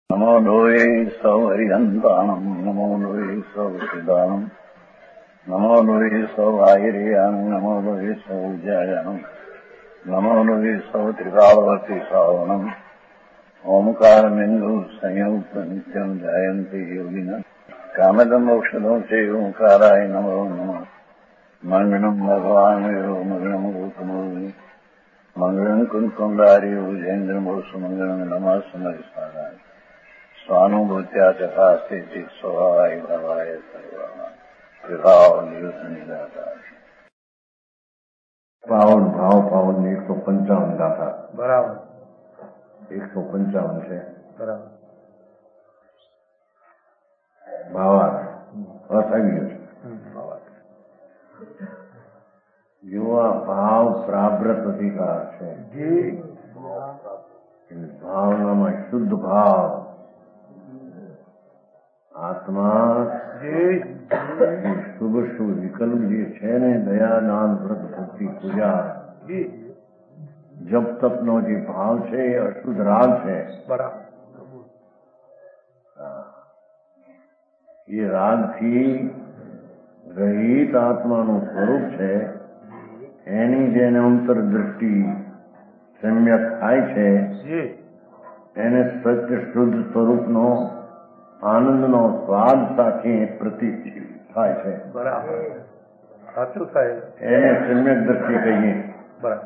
નમો લોહે સૌ હરિહંતાણમ નમો લોહે સૌ સિદ્ધાણમ નમો લોહે સૌ આયર્યાણમ નમો લોહે સૌ જયાણમ નમો લોહે સૌ ત્રિકાળવતી શ્રાવણમ ઓમકારમિંદુ સંયુક્ત નિત્યમ જયંતિ યોગિના કામદમ મોક્ષદો છે ઓંકારાય નમો નમઃ મંગળમ ભગવાન વિરો મંગળમ ગૌતમોર્મિ મંગળમ કુંકુંડારી ઉજેન્દ્રમોષ મંગળમ નમઃ સમરિસારાય સ્વાનુભૂત્યા તથા સ્થિતિ સ્વભાવાય ભાવાય સર્વમાં વિભાવ નિયુદ્ધ નિરાકાર પાવન ભાવ પાવન 155 ગાથા બરાબર 155 છે બરાબર. ભાવાર્થ અર્થ આવી ગયો છે. યુવા ભાવ પ્રાવ્રત અધિકાર છે. ભાવનામાં શુદ્ધ ભાવ આત્મા શુભ શુભ વિકલ્પ જે છે ને દયા દાન વ્રત ભક્તિ પૂજા જપ તપનો જે ભાવ છે એ અશુદ્ધ રાગ છે. બરાબર. એ રાગથી રહિત આત્માનું સ્વરૂપ છે. એની જેને અંતરદ્રષ્ટિ સમ્યક થાય છે એને સત્ય શુદ્ધ સ્વરૂપનો આનંદનો સ્વાદ સાથે પ્રતીત થાય છે. બરાબર. સાચું થાય એને સમ્યક દ્રષ્ટિ કહીએ. બરાબર.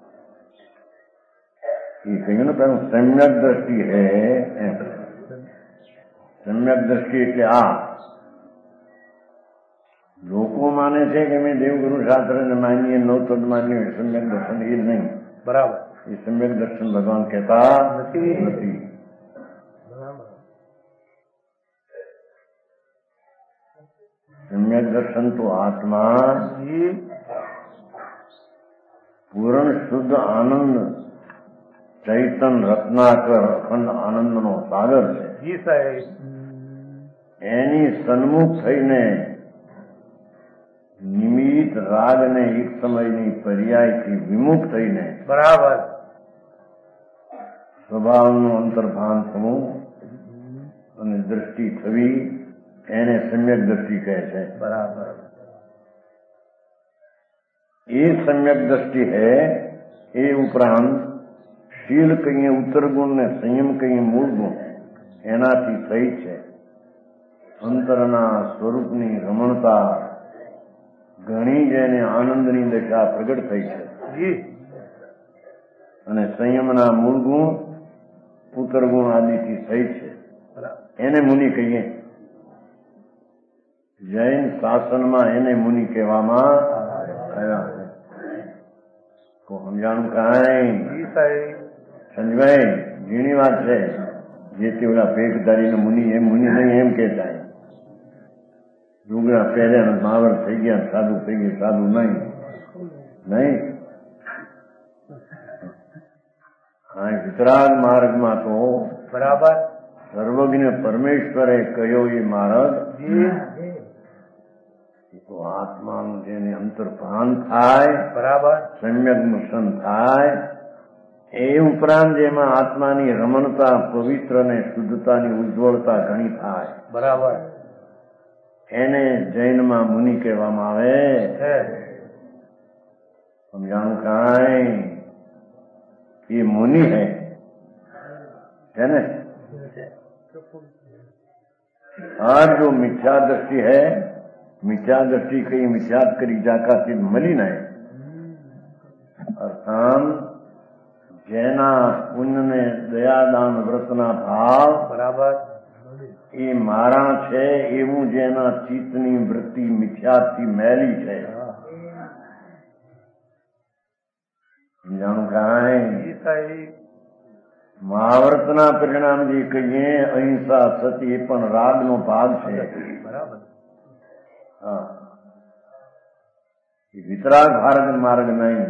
એ કહ્યું ને પેલું સમ્યક દ્રષ્ટિ હે એમ. સમ્યક દ્રષ્ટિ એટલે આ લોકો માને છે કે અમે દેવગુરુ શાસ્ત્રને માનીએ નવતદ માનીએ સમ્યક દર્શન એ નહીં. બરાબર. એ સમ્યક દર્શન ભગવાન કહેતા નથી. સમ્યક દર્શન તો આત્મા પૂર્ણ શુદ્ધ આનંદ ચૈતન રત્નાકર અખંડ આનંદનો સાગર છે. જી સાહેબ. એની સન્મુખ થઈને નિમિત્ત રાગને એક સમયની પર્યાયથી વિમુખ થઈને બરાબર સ્વભાવનું અંતર્ભાન થવું અને દ્રષ્ટિ થવી એને સમ્યક દ્રષ્ટિ કહે છે. બરાબર. એ સમ્યક દ્રષ્ટિ હે. એ ઉપરાંત શીલ કહીએ ઉત્તર ગુણ ને સંયમ કહીએ મૂળ ગુણ એનાથી થઈ છે. અંતરના સ્વરૂપની રમણતા ઘણી જેને આનંદની દશા પ્રગટ થઈ છે. અને સંયમના મૂળ ગુણ ઉત્તર ગુણ આદિથી થઈ છે. એને મુનિ કહીએ. જૈન શાસનમાં એને મુનિ કહેવામાં આવ્યા છે. તો સમજાણું કાંઈ સંજભાઈ ઝીણી વાત છે. જે તે ઓલા પેટધારીને મુનિ એમ મુનિ નહીં એમ કહેતા ડુંગરા પહેર્યા માવર થઈ ગયા સાધુ થઈ ગયું સાધુ નહીં. હા વિતરાગ માર્ગમાં તો બરાબર સર્વજ્ઞ પરમેશ્વરે કહ્યો એ માર્ગ તો આત્માનું જેને અંતર્ભાન થાય બરાબર સમ્યક દર્શન થાય એ ઉપરાંત જેમાં આત્માની રમણતા પવિત્ર ને શુદ્ધતાની ઉજ્જવળતા ઘણી થાય બરાબર એને જૈનમાં મુનિ કહેવામાં આવે. સમજાણું કાંઈ એ મુનિ હે ને. और जो मिथ्या दृष्टि है मिथ्या दृष्टि कहीं मिथ्यात करी जाका सिद्ध मली नहीं अर्थात જેના પુણ્યને દયાદાન વ્રતના ભાવ બરાબર એ મારા છે એવું જેના ચિત્તની વૃત્તિ મિથ્યાથી મેલી છે. જાણું કાંઈ મહાવ્રતના પરિણામ જે કહીએ અહિંસા સતી એ પણ રાગનો ભાગ છે. બરાબર. હા એ વિતરાગ માર્ગ નહીં.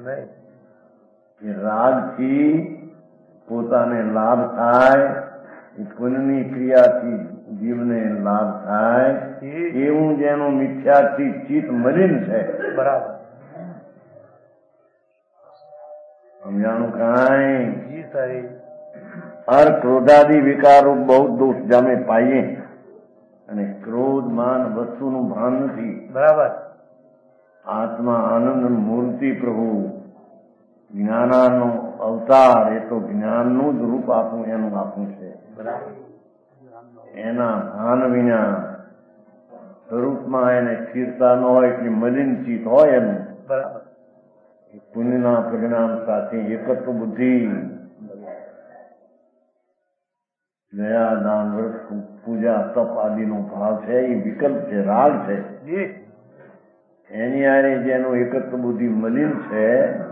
એ રાગથી પોતાને લાભ થાય પુણ્યની ક્રિયાથી જીવને લાભ થાય એવું જેનું મિથ્યાથી ચિત્ત મલિન છે. બરાબર સમજાણું કાંઈ और क्रोधादि विकारो बहुत दोष जामे पाइए અને ક્રોધ માન વસ્તુનું ભાન નથી. બરાબર. આત્મા આનંદ મૂર્તિ પ્રભુ જ્ઞાનાનો અવતાર, એ તો જ્ઞાનનું જ રૂપ આપવું એનું આપવું છે. એના ભાન વિના સ્વરૂપમાં એને સ્થિરતા ન હોય, એટલી મલિન ચિત્ત હોય એનું. પુણ્યના પરિણામ સાથે એકત્વ બુદ્ધિ, દયા દાન વ્રત પૂજા તપ આદિનો ભાવ છે, એ વિકલ્પ છે, રાગ છે. એની આરે જેનું એકત્વ બુદ્ધિ મલિન છે,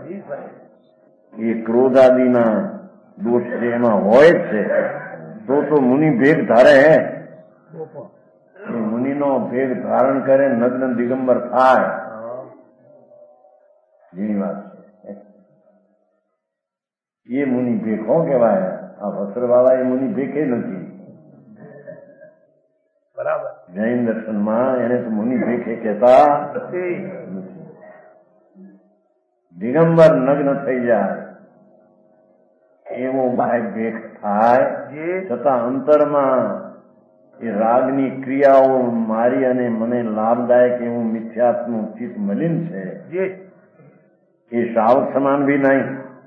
એ ક્રોધ આદિના દોષ છે એમાં હોય જ છે. તો મુનિ ભેગ ધારે હે, એ મુનિનો ભેગ ધારણ કરે, નગ્ન દિગંબર થાય. જેની વાત છે એ મુનિ ભેગ હો કહેવાય. આ વસ્ત્ર વાળા એ મુનિ ભેગ નથી. બરાબર. જૈન દર્શનમાં એને તો મુનિ ભેગ કહેતા દિગંબર નગ્ન થઈ જાય એવો ભાઈ ભેગ થાય, છતાં અંતરમાં એ રાગની ક્રિયાઓ મારી અને મને લાભદાયક એવું મિથ્યાત્મનું ચિત્ત મલિન છે. એ શ્રાવક સમાન બી નહીં,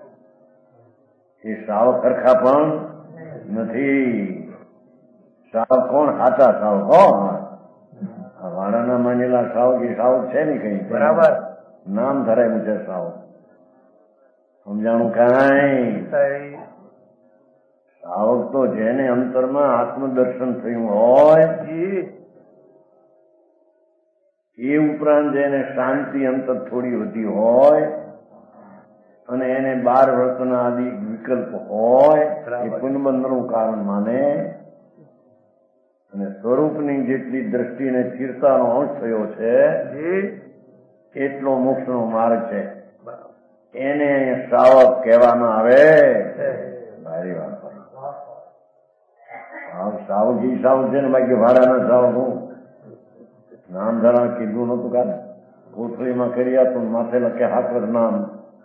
એ શ્રાવક સરખા પણ નથી. શ્રાવક કોણ? સાચા શ્રાવક. હો, આ વાડાના માનેલા શ્રાવક એ શ્રાવક છે ને કઈ. બરાબર. નામ ધરાયેલું છે શ્રાવક. સમજાણું કાંઈ? શ્રાવક તો જેને અંતરમાં આત્મદર્શન થયું હોય, એ ઉપરાંત જેને શાંતિ અંતર થોડી વધી હોય અને એને 12 વર્તના આદિ વિકલ્પ હોય, એ પુનબંધનું કારણ માને અને સ્વરૂપની જેટલી દ્રષ્ટિને સ્થિરતાનો અંશ થયો છે એટલો મોક્ષનો માર્ગ છે. એને શ્રાવક કહેવામાં આવે. મારી વાત શ્રાવક ઈ શ્રાવક છે ને, બાકી ભાડાના શ્રાવક હું નામ ધરા કીધું નતું. કાંઈ કોથળીમાં કરી આપો, માથે લખે હાકર નામ,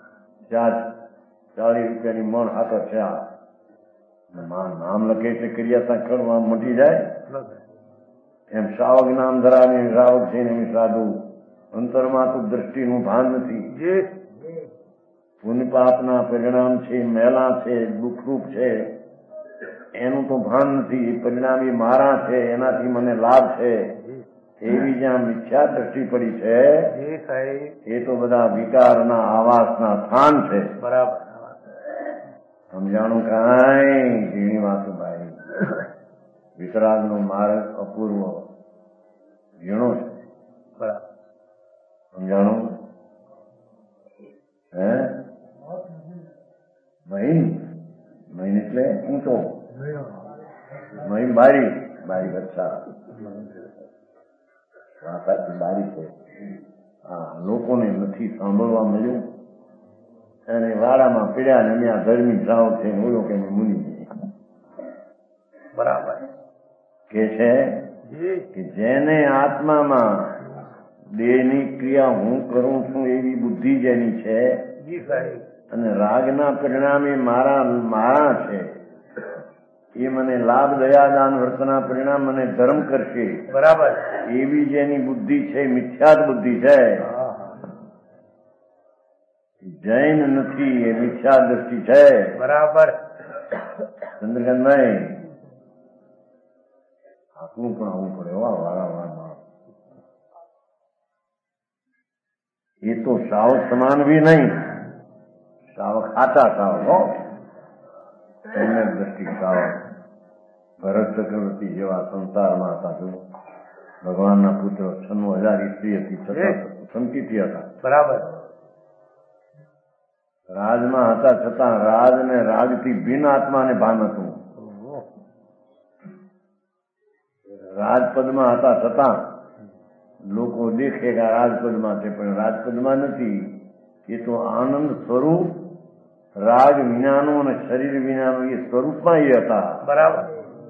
40 રૂપિયાની મણ હાકર છે. નામ લખે એટલે કર્યા ખડવા મટી જાય. એમ શ્રાવક નામ ધરાવે શ્રાવક છે ને, એમ સાધુ અંતરમાં તો દ્રષ્ટિનું ભાન નથી. પુણ્ય પાપના પરિણામ છે, મેલા છે, દુઃખરૂપ છે, એનું તો ભાન નથી. પરિણામ એ મારા છે, એનાથી મને લાભ છે, એવી જ્યાં મિથ્યા દ્રષ્ટિ પડી છે, એ તો બધા વિકારના આવાસના સ્થાન છે. બરાબર. સમજાણું કાંઈ? ઝીણી વાત ભાઈ. વિતરાગનો માર્ગ અપૂર્વ ઝીણો છે. બરાબર. સમજાણું? હે મહીન એટલે ઊંચો, મહીન બારી બચ્ચા બારી છે. હા, લોકોને નથી સાંભળવા મળ્યું અને વાડામાં પીડ્યા ને અહીંયા ગરમી જાવ છે ને ઓલો કે મુનિ. બરાબર. કે છે કે જેને આત્મામાં દેહની ક્રિયા હું કરું છું એવી બુદ્ધિ જેની છે અને રાગના પરિણામે મારા છે, એ મને લાભ દયા દાન વર્તના પરિણામ મને ધર્મ કરશે. બરાબર. એવી જેની બુદ્ધિ છે, મિથ્યાત બુદ્ધિ છે, જૈન નથી, એ મિથ્યા દ્રષ્ટિ છે. બરાબર. ચંદ્રકાંતભાઈ, આપણું પણ આવવું પડે વાળા. એ તો શ્રાવક સમાન બી નહીં, શ્રાવક આતા શ્રાવક હો. એમને દ્રષ્ટિ શ્રાવક ભરત ચક્રવર્તી જેવા સંસારમાં હતા. જો ભગવાનના પુત્ર 96,000 સ્ત્રી હતી, છતાં સંકિતી હતા. બરાબર. રાજમાં હતા, છતાં રાજ ને રાગથી ભિન્ન આત્માને ભાન હતું. રાજપદમાં હતા, છતાં લોકો દેખે કે રાજપદમાં છે, પણ રાજપદમાં નથી. એ તો આનંદ સ્વરૂપ, રાગ વિનાનું અને શરીર વિનાનું એ સ્વરૂપમાં એ હતા. બરાબર.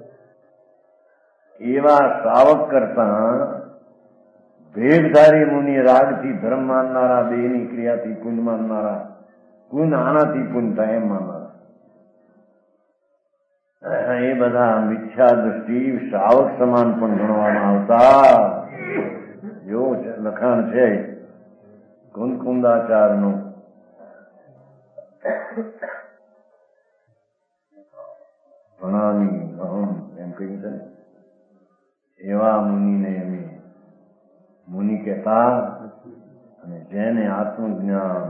એવા શ્રાવક કરતા ભેગધારી મુનિ, રાગથી ધર્મ માનનારા, દેહની ક્રિયાથી પુણ્ય માનનારા, પુણ્ય આનાથી પુણ્ય થાય એમ માનનારા, એ બધા મિથ્યા દ્રષ્ટિ શ્રાવક સમાન પણ ગણવામાં આવતા. જો લખાણ છે કુંદકુંદાચારનું, ભણાવી અહમ એમ કહ્યું છે ને, એવા મુનિને એમ મુનિ કહેતા. અને જેને આત્મજ્ઞાન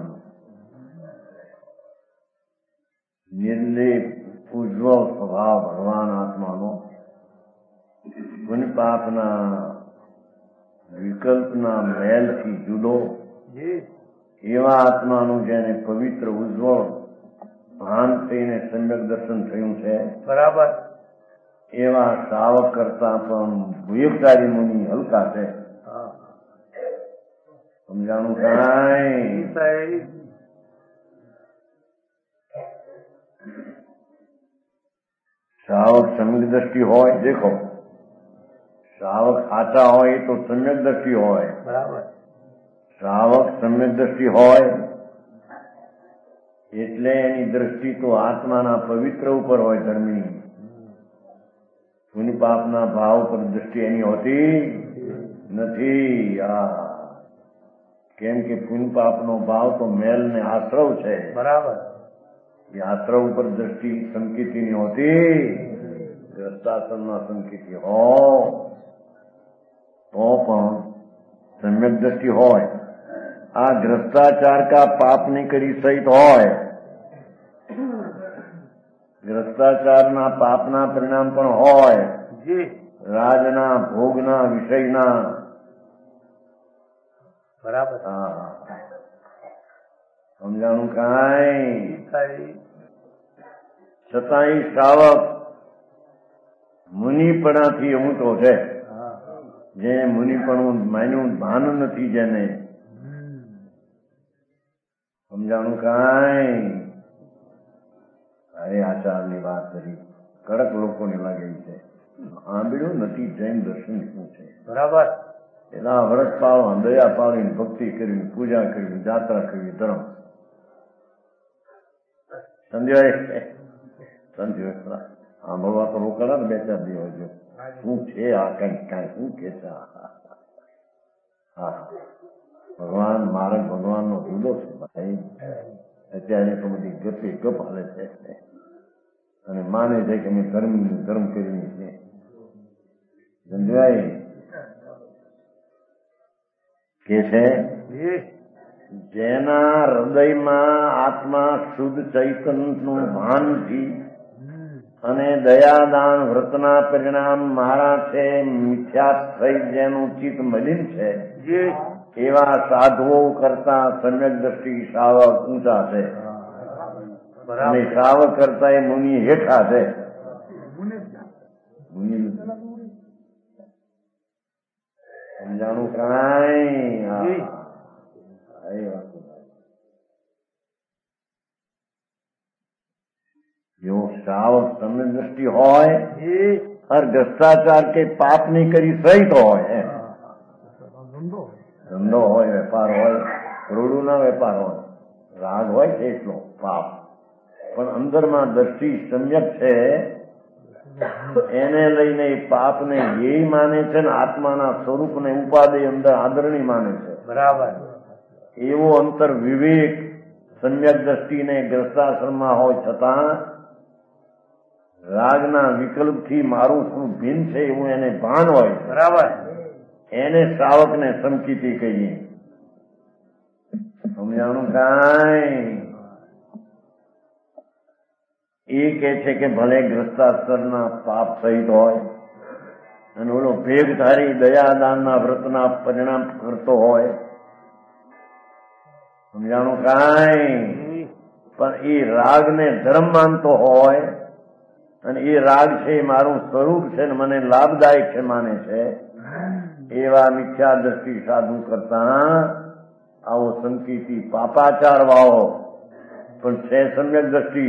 નિર્લેપ ઉજ્જવળ સ્વભાવ ભગવાન આત્માનો, પુણ્ય પાપના વિકલ્પના મેલથી જુદો એવા આત્માનું જેને પવિત્ર ઉજ્જવળ ભાન થઈને સમ્યક દર્શન થયું છે, બરાબર, એવા શ્રાવક કરતા પણ ભૂયકારી મુનિ હલકા છે. સમજાણું કાંઈ? શ્રાવક સમ્યક દ્રષ્ટિ હોય, દેખો શ્રાવક સાચા હોય તો સમ્યક દ્રષ્ટિ હોય. બરાબર, શ્રાવક સમ્યક દ્રષ્ટિ હોય એટલે એની દ્રષ્ટિ તો આત્માના પવિત્ર ઉપર હોય, ધર્મની. પુણ્ય પાપના ભાવ પર દ્રષ્ટિ એની હોતી નથી. કેમ કે પુણ્ય પાપનો ભાવ તો મેલ ને આશ્રવ છે. બરાબર, એ આશ્રવ ઉપર દ્રષ્ટિ સંકિતની હોતી. ગ્રસ્તાશ્રમમાં સંકિતિ હો તો પણ સમ્યક દ્રષ્ટિ હોય. આ ગ્રસ્તાચાર કા પાપ નહીં કરી સહિત હોય, ગ્રસ્તાચારના પાપના પરિણામ પણ હોય, રાજના ભોગના વિષયના. બરાબર, સમજાણું કાંઈ? છતાંય શ્રાવક મુનિપણાથી ઊંચો છે. જે મુનિપણું માન્યું ભાન નથી જેને. સમજાણું કાંઈ? અરે આચારની વાત કરી, કડક લોકોને લાગે છે. આંબળ્યું નથી જૈન દર્શન શું છે. બરાબર, એના વ્રત પાળવા, દયા પાળીને ભક્તિ કરવી, પૂજા કરવી, જાત્રા કરવી ધર્મ. સંજય સાંભળવા તો રોકડા ને 2-4 દિવસ જો શું છે આ કઈ શું કે છે. હા, ભગવાન માર્ગ ભગવાનનો જુદો છે ભાઈ. અત્યારે તો બધી ગપે ગપ હાલે છે અને માને છે કે મેં ધર્મ કરીને છે. સમજાય કે છે જેના હૃદયમાં આત્મા શુદ્ધ ચૈતન્યનું ભાનથી અને દયાદાન વ્રતના પરિણામ મારા છે, મિથ્યા થઈ જેનું ચિત્ત મલિન છે, એવા સાધુઓ કરતા સમ્યક દ્રષ્ટિ શ્રાવક ઊંચા છે. અને શ્રાવક કરતા એ મુનિ હેઠા છે. સમજાણું કાંઈ? જો શ્રાવક સમ્યક દ્રષ્ટિ હોય और ભ્રષ્ટાચાર કે પાપ નહીં કરી સહિત હોય, ધંધો હોય, વેપાર હોય, કરોડોના વેપાર હોય, રાગ હોય છે એટલો પાપ, પણ અંદરમાં દ્રષ્ટિ સમ્યક છે. એને લઈને પાપને એ માને છે ને આત્માના સ્વરૂપને ઉપાધિ અંદર આદરણી માને છે. બરાબર, એવો અંતર વિવેક સમ્યક દ્રષ્ટિને ગ્રસ્તાશ્રમમાં હોય છતાં રાગના વિકલ્પથી મારું શું ભિન્ન છે એવું એને ભાન હોય. બરાબર, એને શ્રાવકને સંકિતિ કહીએ. સમજાણું કાંઈ? એ કે છે કે ભલે ગ્રસ્તાસ્તરના પાપ સહિત હોય અને ઓલો ભેગધારી દયાદાનના વ્રતના પરિણામ કરતો હોય. સમજાણું કાંઈ? પણ એ રાગને ધર્મ માનતો હોય અને એ રાગ છે એ મારું સ્વરૂપ છે ને મને લાભદાયક છે માને છે, એવા મિથ્યા દ્રષ્ટિ સાધુ કરતા આવો સંકિતિ પાપાચાર વાળો પણ છે સમ્યક દ્રષ્ટિ.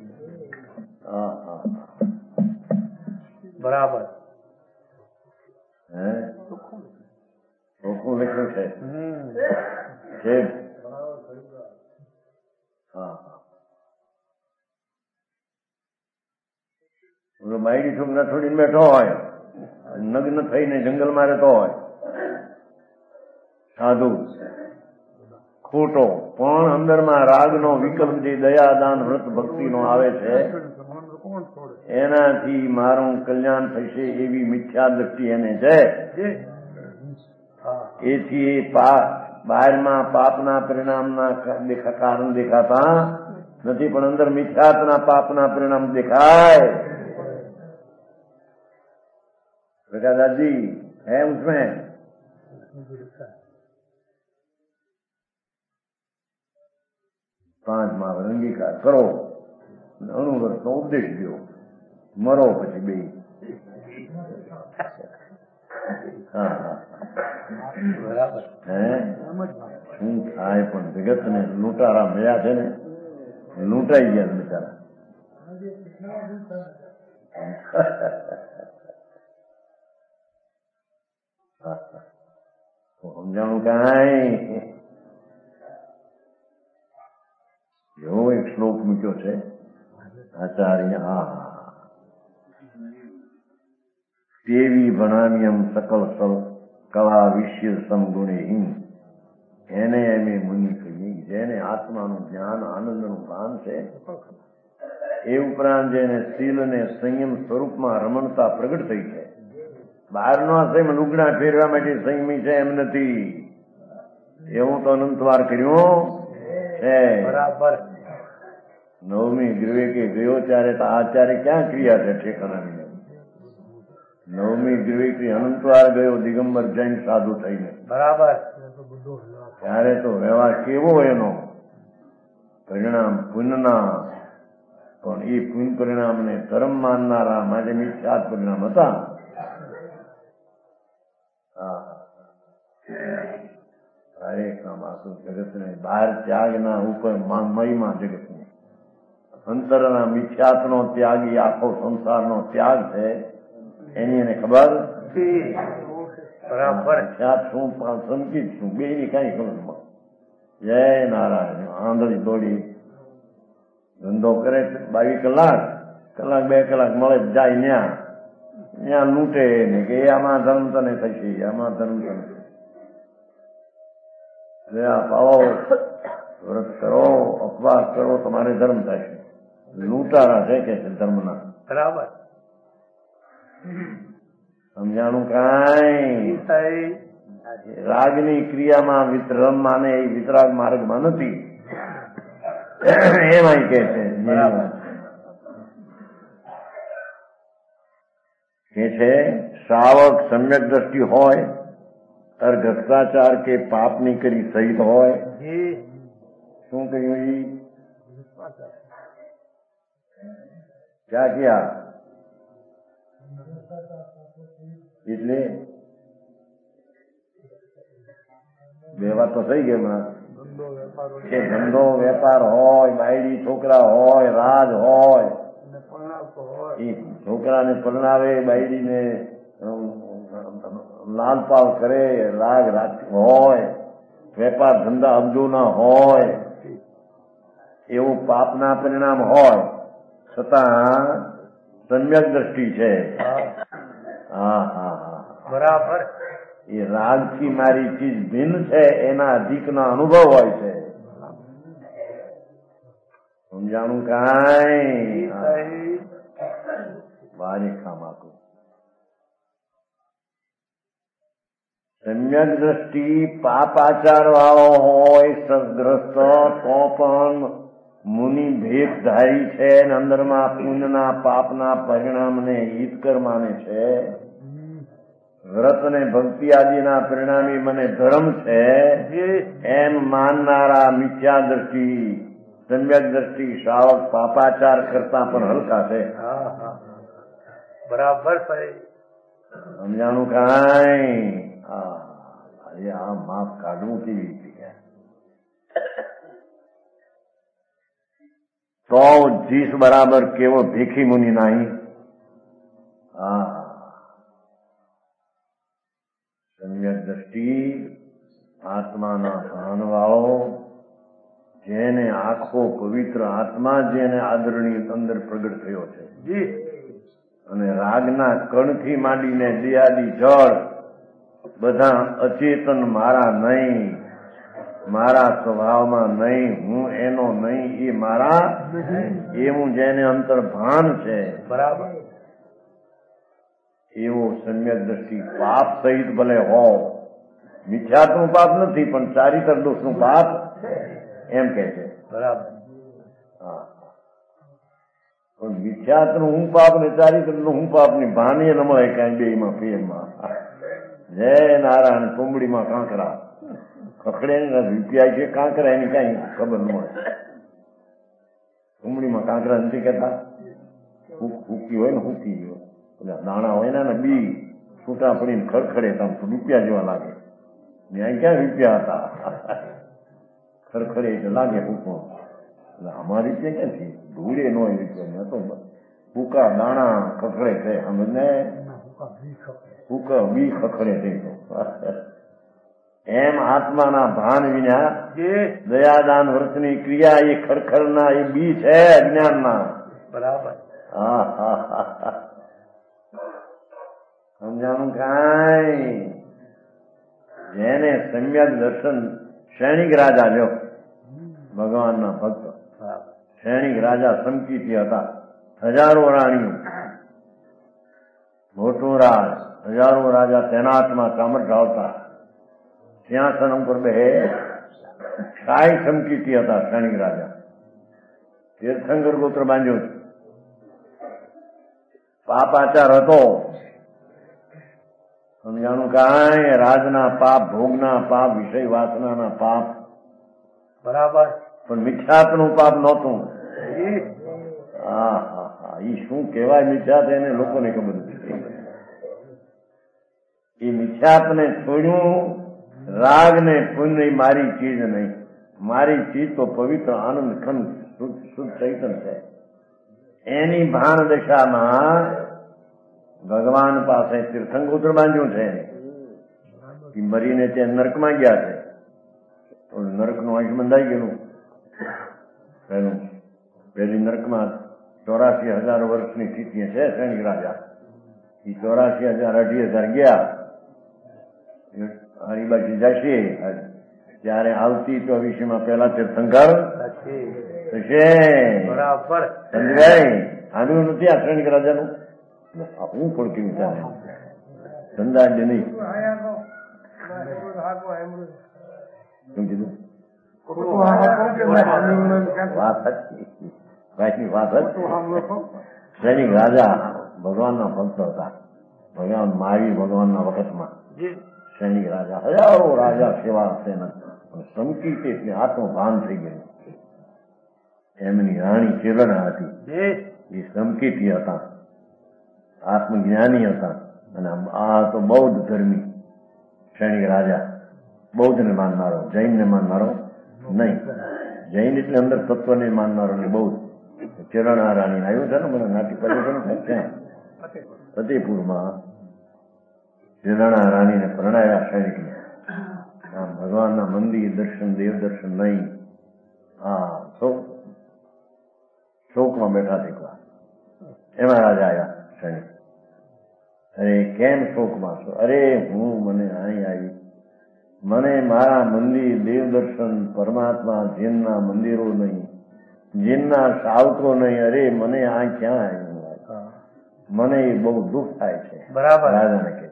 બરાબર, ચોખ્ખું લખ્યું છે. હા, બાયડી છોકરા છોડીને બેઠો હોય, નગ્ન થઈને જંગલમાં રહેતો હોય સાધુ, ખોટો, પણ અંદરમાં રાગનો વિકલ્પ જે દયા દાન વ્રત ભક્તિનો આવે છે એનાથી મારું કલ્યાણ થશે એવી મિથ્યા દ્રષ્ટિ એને છે. એથી એ બહારમાં પાપના પરિણામના કારણ દેખાતા નથી, પણ અંદર મિથ્યાત્વના પાપના પરિણામ દેખાય. बेटा दादी है उसमें, પાંચમા અંગીકાર કરો, અનુવર્તનો ઉપદેશ દો, મરો પછી બે. હે શું થાય પણ જગત ને લૂંટારા મળ્યા છે ને, લૂંટાઈ ગયા બિચારા. સમજાણું કાંઈ. એવો એક શ્લોક મૂક્યો છે આચાર્ય, તેવી ભણામ્યમ સકલ કલા વિશ્ય સમગુણેહીન, એને એમે મુનિ કહીએ જેને આત્માનું જ્ઞાન આનંદનું ભાન છે, એ ઉપરાંત જેને શીલ અને સંયમ સ્વરૂપમાં રમણતા પ્રગટ થઈ છે. બહારનો સંયમ લુગડા ફેરવા માટે સંયમી છે એમ નથી, એવું તો અનંતવાર કર્યું છે. બરાબર. નવમી ગ્રીવેકે ગયો ત્યારે તો આચાર્ય ક્યાં ક્રિયા છે ઠેકાણાની. નવમી ગ્રીવેકે અનંતવાર ગયો દિગંબર જૈન સાધુ થઈને. બરાબર. ત્યારે તો વ્યવહાર કેવો એનો, પરિણામ પુણ્યના, પણ એ પુણ્ય પરિણામને ધર્મ માનનારા માટે મિથ્યા પરિણામ હતા. હરેક નામ આખું જગતને બહાર ત્યાગના ઉપર મહિમા જગતની અંતરના મિથ્યાત્વનો ત્યાગ એ આખો સંસારનો ત્યાગ છે, એની એને ખબર. બરાબર. મિથ્યાત શું સંકિત શું બે ની કઈ ખબર. જય નારાયણ. આંધળી દોડી ધંધો કરે 22 કલાક, 2 કલાક મળે જાય ત્યાં લૂંટે ને કે આમાં ધર્મ તને થશે, આમાં ધર્મ તને પાવો, વ્રત કરો, ઉપવાસ કરો, તમારે ધર્મ થશે. લૂંટારા છે કે ધર્મના. બરાબર. સમજાણું કાંઈ. રાગની ક્રિયામાં વિતરમ માને એ વિતરાગ માર્ગમાં નથી, એમાં કે છે શ્રાવક સમ્યક દ્રષ્ટિ હોય, और भ्रष्टाचार के पाप नहीं करी सहित હોય. શું કહ્યું? ક્યાં ક્યાં એટલે બે વાત તો થઈ ગઈ હમણાં કે ધંધો વેપાર હોય, બાયડી છોકરા હોય, રાજ હોય, એ છોકરાને પરણાવે, બાયડીને લાલપાલ કરે, રાગ હોય, વેપાર ધંધા અબજોના હોય, એવું પાપના પરિણામ હોય છતાં સમ્યક દ્રષ્ટિ છે. બરાબર. એ રાગથી મારી ચીજ ભિન્ન છે એના અધિકના અનુભવ હોય છે. સમજાણું કાંઈ? બારી કામ આપું. સમ્યક દ્રષ્ટિ પાપાચાર વાળો હોય સદગ્રસ્ત તો પણ મુનિ ભેદધારી છે, અંદરમાં પુણ્યના પાપના પરિણામને હિતકર માને છે. વ્રત ને ભક્તિ આદિના પરિણામી મને ધર્મ છે એમ માનનારા મિથ્યા દ્રષ્ટિ, સમ્યક દ્રષ્ટિ શ્રાવક પાપાચાર કરતા પણ હલકા છે. બરાબર. સમજાણું કાંઈ? આ માપ કાઢવું કેવી રીતે? તો જીસ બરાબર કેવો ભીખી મુનિ નહીં. સમ્યક દ્રષ્ટિ આત્માના ભાન વાળો, જેને આખો પવિત્ર આત્મા જેને આદરણીય અંદર પ્રગટ થયો છે, અને રાગના કણથી માંડીને દિયાદી જળ બધા અચેતન મારા નહીં, મારા સ્વભાવમાં નહીં, હું એનો નહીં, એ મારા એવું જેને અંતર ભાન છે બરાબર. એવો સમ્યક દ્રષ્ટિ પાપ સહિત ભલે હો, મિથ્યાત્વનું પાપ નથી પણ ચારિત્ર દોષનું પાપ એમ કે છે. બરાબર. હા, પણ મિથ્યાત્વનું હું પાપ ને ચારિત્રનું હું પાપ ની ભાને ન મળે કાંઈ બેયમાં ફેરમાં. જય નારાયણ. કુંબડીમાં કાંકરા ખખડે ને રૂપિયા છે કાંકરા એની કઈ ખબર ન હોય. કુંબડીમાં કાંકરા નથી કેતા, હુકી હોય ને હુકી ગયો પેલા દાણા હોય ને બી છૂટા પડીને ખડખડે તો રૂપિયા જેવા લાગે. ત્યાં ક્યાં રૂપિયા હતા, ખડખડે એટલે લાગે હુકો. એટલે અમારી રૂપિયા ક્યાંથી ધૂળે ન હોય રૂપિયા તો ભૂકા દાણા ખખડે છે સમજને, ભૂકા બી ખખડે છે. એમ આત્માના ભાન વિના દયાદાન વ્રતની ક્રિયા એ ખરખરના એ બી છે અજ્ઞાનના. બરાબર. હા હા હા, સમજાણું કાંઈ? જેને સમ્યક દર્શન, સૈનિક રાજા જો ભગવાનના ભક્ત, સૈનિક રાજા સમકીથી હતા, હજારો રાણીઓ, મોટું રાજ, હજારો રાજા તેનાથમાં કામર ઢાળતા, સિંહાસન ઉપર બેહે, શાહી સમકીથી હતા સૈનિક રાજા. તીર્થંકર ગોત્ર બાંધ્યો, પાપાચાર હતો. સમજાણું કાંઈ? રાજના પાપ, ભોગના પાપ, વિષય વાસનાના પાપ. બરાબર. પણ મિથ્યાત્વનું પાપ નહોતું. હા હા હા, એ શું કહેવાય મિથ્યાત એને લોકોને ખબર નથી. એ મિથ્યાતને છોડ્યું. રાગ ને પુણ્ય મારી ચીજ નહીં, મારી ચીજ તો પવિત્ર આનંદ ખંડ શુદ્ધ ચૈતન છે. એની ભાન દશામાં ભગવાન પાસે તીર્થંકર બાંધ્યું છે. એ મરીને ત્યાં નર્કમાં ગયા છે. નર્કનું અંશ બંધાઈ ગયેલું. પેલી નર્કમાં 84,000 વર્ષની સ્થિતિ છે સૈનિક રાજા. એ 84,000 ગયા હરિબાજી જશે ત્યારે આવતી 24માં પેલા તીર્થંકર થશે. બરાબર. સમજાય? આનું નથી આ સૈનિક રાજાનું. હું પણ કેવું ચાલે ધંધા જ નહીં. શું કીધું? વાત હતી, વાત હતી. સૈનિક રાજા ભગવાનના ભક્ત હતા. ભગવાન મારી ભગવાનના વખતમાં સૈનિક રાજા, હજારો રાજા સેવા તેના સમકી એટલે આત્મભાન થઈ ગયું. એમની રાણી ચેલણા હતી, એ સમકીથી હતા, આત્મજ્ઞાની હતા. અને આ તો બૌદ્ધ ધર્મી સૈનિક રાજા, બૌદ્ધને માનનારો, જૈનને માનનારો નહીં. જૈન એટલે અંદર તત્વને માનનારો એટલે બૌદ્ધ. ચેલણા રાણી આવ્યું છે ને, મને નાટી પર્યટન ક્યાં ફતેપુરમાં ચેલણા રાણીને પરણાવ્યા સૈનિકને. ભગવાનના મંદિર દર્શન, દેવ દર્શન નહીં. હા, શોકમાં બેઠા દેખવા. એમાં રાજા આવ્યા સૈનિક. અરે કેમ શોકમાં છો? અરે મને અહીં આવી, મને મારા મંદિર, દેવ દર્શન, પરમાત્મા, જીનના મંદિરો નહીં, જીનના સાવકો નહીં. અરે મને આ ક્યાં આવ્યું? મને એ બહુ દુઃખ થાય છે. બરાબર. રાજાને કે,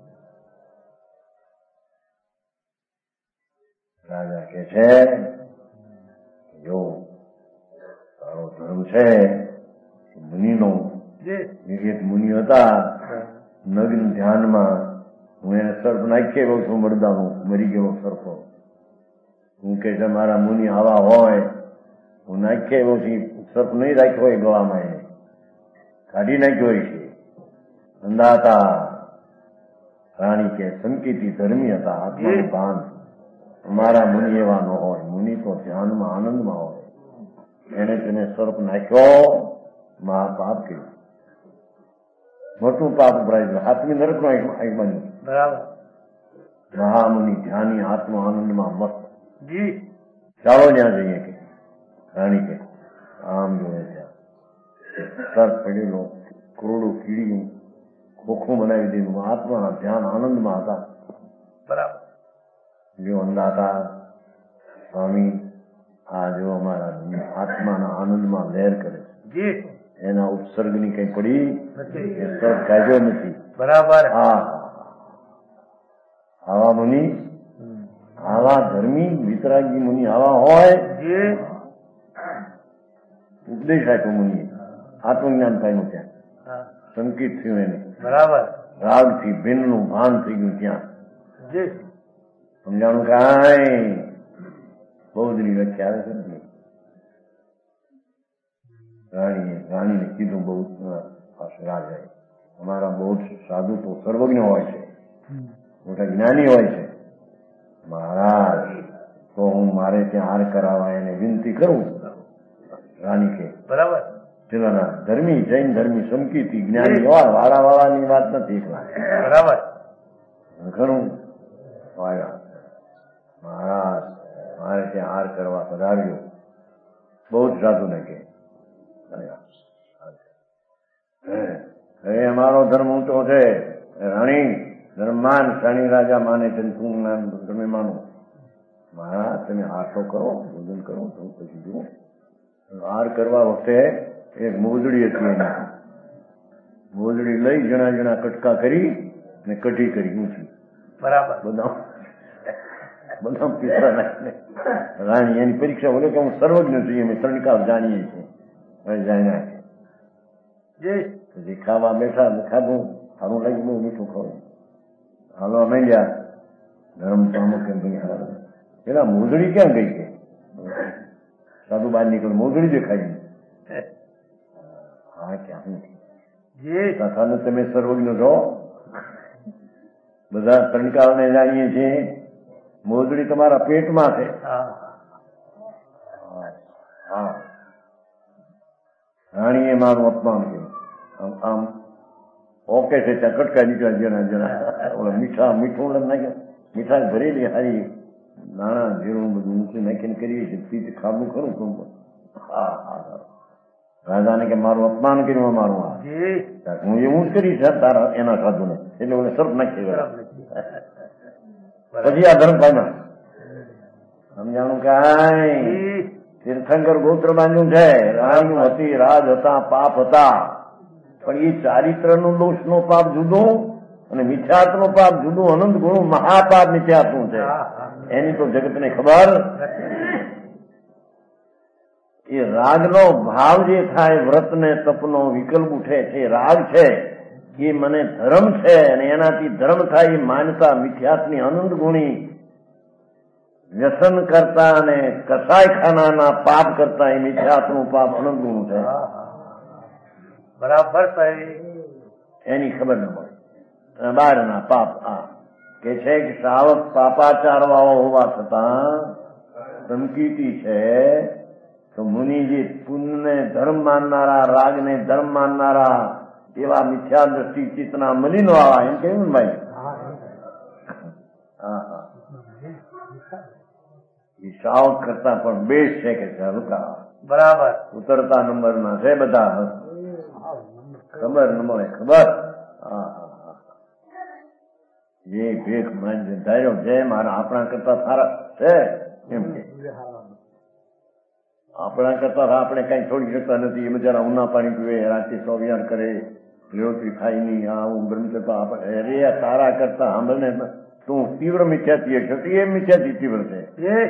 રાજા કે છે જો તારો ધર્મ છે મુનિનો. એક મુનિ હતા નગ્ન ધ્યાનમાં. હું એને સર્પ નાખી આવ્યો છું, મરદાનું મરી ગયેલો સર્પો. હું કે છે મારા મુનિ આવા હોય, હું નાખી આવ્યો છું, સર્પ નહીં રાખ્યો હોય ગળામાં, એને કાઢી નાખ્યો હોય છે. અંધાતા રાણી કે સંકિતી ધર્મી હતા, આત્માનું ભાન. મારા મુનિ એવા ન હોય, મુનિ તો ધ્યાનમાં આનંદમાં હોય. એને તેને સર્પ નાખ્યો, મહાપાપ કર્યું, મોટું પાપ ઉભરાયું, હાથમી નરકનો આંખ બન્યું. બરાબર. મહામુનિ ધ્યાની આત્મા આનંદમાં મસ્ત. ચાલો ત્યાં જઈએ કે રાણી કે આમ જોયે ત્યાં સર્પ પડેલો કરોડો કીડીયું ખોખું બનાવી દીધું. આત્માના ધ્યાન આનંદમાં હતા. બરાબર. જો અંદાતા સ્વામી આ જો અમારા આત્માના આનંદમાં લહેર કરે જી એના ઉપસર્ગની કઈ પડી નથી. એ સર કાઢ્યો નથી. બરાબર. હા, આવા મુનિ, આવા ધર્મી વિતરાગી મુનિ આવા હોય. જી ઉપદેશ આપ્યો મુનિએ, આત્મજ્ઞાન પામ્યું ત્યાં, હા. સંકિત થયું એને, બરાબર. રાગથી ભિન્નનું ભાન થઈ ગયું ત્યાં. જી સમજાણું કાંઈ બહુ બધી વ્યાખ્યા આવે છે ને. રાણીને કીધું બહુ રાજાએ, અમારા બહુ સાધુ તો સર્વજ્ઞ હોય છે, મોટા જ્ઞાની હોય છે. મહારાજ તો હું મારે ત્યાં હાર કરાવવા એને વિનંતી કરું. રાણી કે બરાબર. પેલાના ધર્મી, જૈન ધર્મી, સંકિતી જ્ઞાની એવા વાળાની વાત નથી. એકલા બરાબર. ઘણું વાળા મહારાજ મારે ત્યાં હાર કરવા પધાર્યો. બહુ જ સાધુને કે અમારો ધર્મ ઊંચો છે. રાણી ધર્માન શાણી રાજા માને છે, તું તમે માનો. મહારાજ તમે હાર તો કરો, ભોજન કરો. તો પછી જુઓ હાર કરવા વખતે એક મોજડી હતી. એની મોજડી લઈ જણા જણા કટકા કરી ને કઢી કરી ઊંચી. બરાબર. બધા પીસા નાખીને રાણી એની પરીક્ષા બોલે કે હું સર્વજ્ઞ છું, અમે ત્રણકાવ જાણીએ છીએ. હવે જાય નાખે. જી પછી ખાવા બેઠા, ખાધું, સારું લાગ્યું, બહુ મીઠું ખાવું. હાલવા માંડ્યા. ધર્મ પામો કેમ ભાઈ હાલ પેલા મોજડી ક્યાં ગઈ છે? સાધુ બહાર નીકળ, મોજડી દેખાય. હા ક્યાં હું જી કથાને તમે સર્વજ્ઞ છો, બધા ત્રણકાવને જાણીએ છીએ. મોજડી તમારા પેટમાં છે. હા. હા, રાણીએ મારું અપમાન કર્યું. આમ ઓકે છે ત્યાં કટકા નીકળ્યા જણા જણા. ઓલા મીઠું નાખ્યા, મીઠાઈ ભરેલી હારી નાણાં જીરું બધું ઊંચું નાખીને કરીએ છીએ. પીત ખાવું ખરું ખરું. હા હા, રાજાને કે મારું અપમાન કર્યું મારું. આ જી હું એવું જ કરીશ તારા એના સાધુને. એટલે ઓને સર્પ નાખી પછી આ ધર્મ પામ્યા. સમજાણું કાંઈ તીર્થંકર ગોત્ર બાંધ્યું છે. રાણી હતી, રાજ હતા, પાપ હતા. પણ એ ચારિત્રનો દોષનો પાપ જુદું અને મિથ્યાત્વનો પાપ જુદું. અનંત ગુણું મહાપાપ મિથ્યાત્વનું છે. એની તો જગતને ખબર. એ રાગનો ભાવ જે થાય, વ્રતને તપનો વિકલ્પ ઉઠે છે, રાગ છે એ મને ધર્મ છે અને એનાથી ધર્મ થાય એ માન્યતા મિથ્યાત્વની અનંત ગુણી વ્યસન કરતા અને કસાયખાનાના પાપ કરતા એ મિથ્યાત્વનું પાપ અનંત ગુણું છે. બરાબર સાહેબ. એની ખબર ન મળે. બહારના પાપ આ કે છે કે શ્રાવક પાપાચારવાળો હોવા છતાં ધમકીતી છે. તો મુનિજી પુણ્યને ધર્મ માનનારા, રાગને ધર્મ માનનારા એવા મિથ્યા દ્રષ્ટિ ચિત્તના મલિનો આવા એમ કહ્યું ને ભાઈ. હા હા, એ શ્રાવક કરતા પણ બેસ્ટ છે કે હલકા. બરાબર. ઉતરતા નંબરના છે બધા. ખબર ન મળે ખબર. હા હા હા, જે ભેખ માનજે ધાર્યો છે મારા આપણા કરતા સારા છે એમ કે. આપણા કરતા આપણે કઈ છોડી શકતા નથી. એ બિચારા ઉના પાણી પીવે, રાતે સોવિયાર કરે, રોટલી ખાઈ નહીં, આવું બ્રહ્મચર્ય. અરે તારા કરતા સાંભળને તું તીવ્ર મિથ્યાથી છે, એ મિથ્યાથી તીવ્ર છે.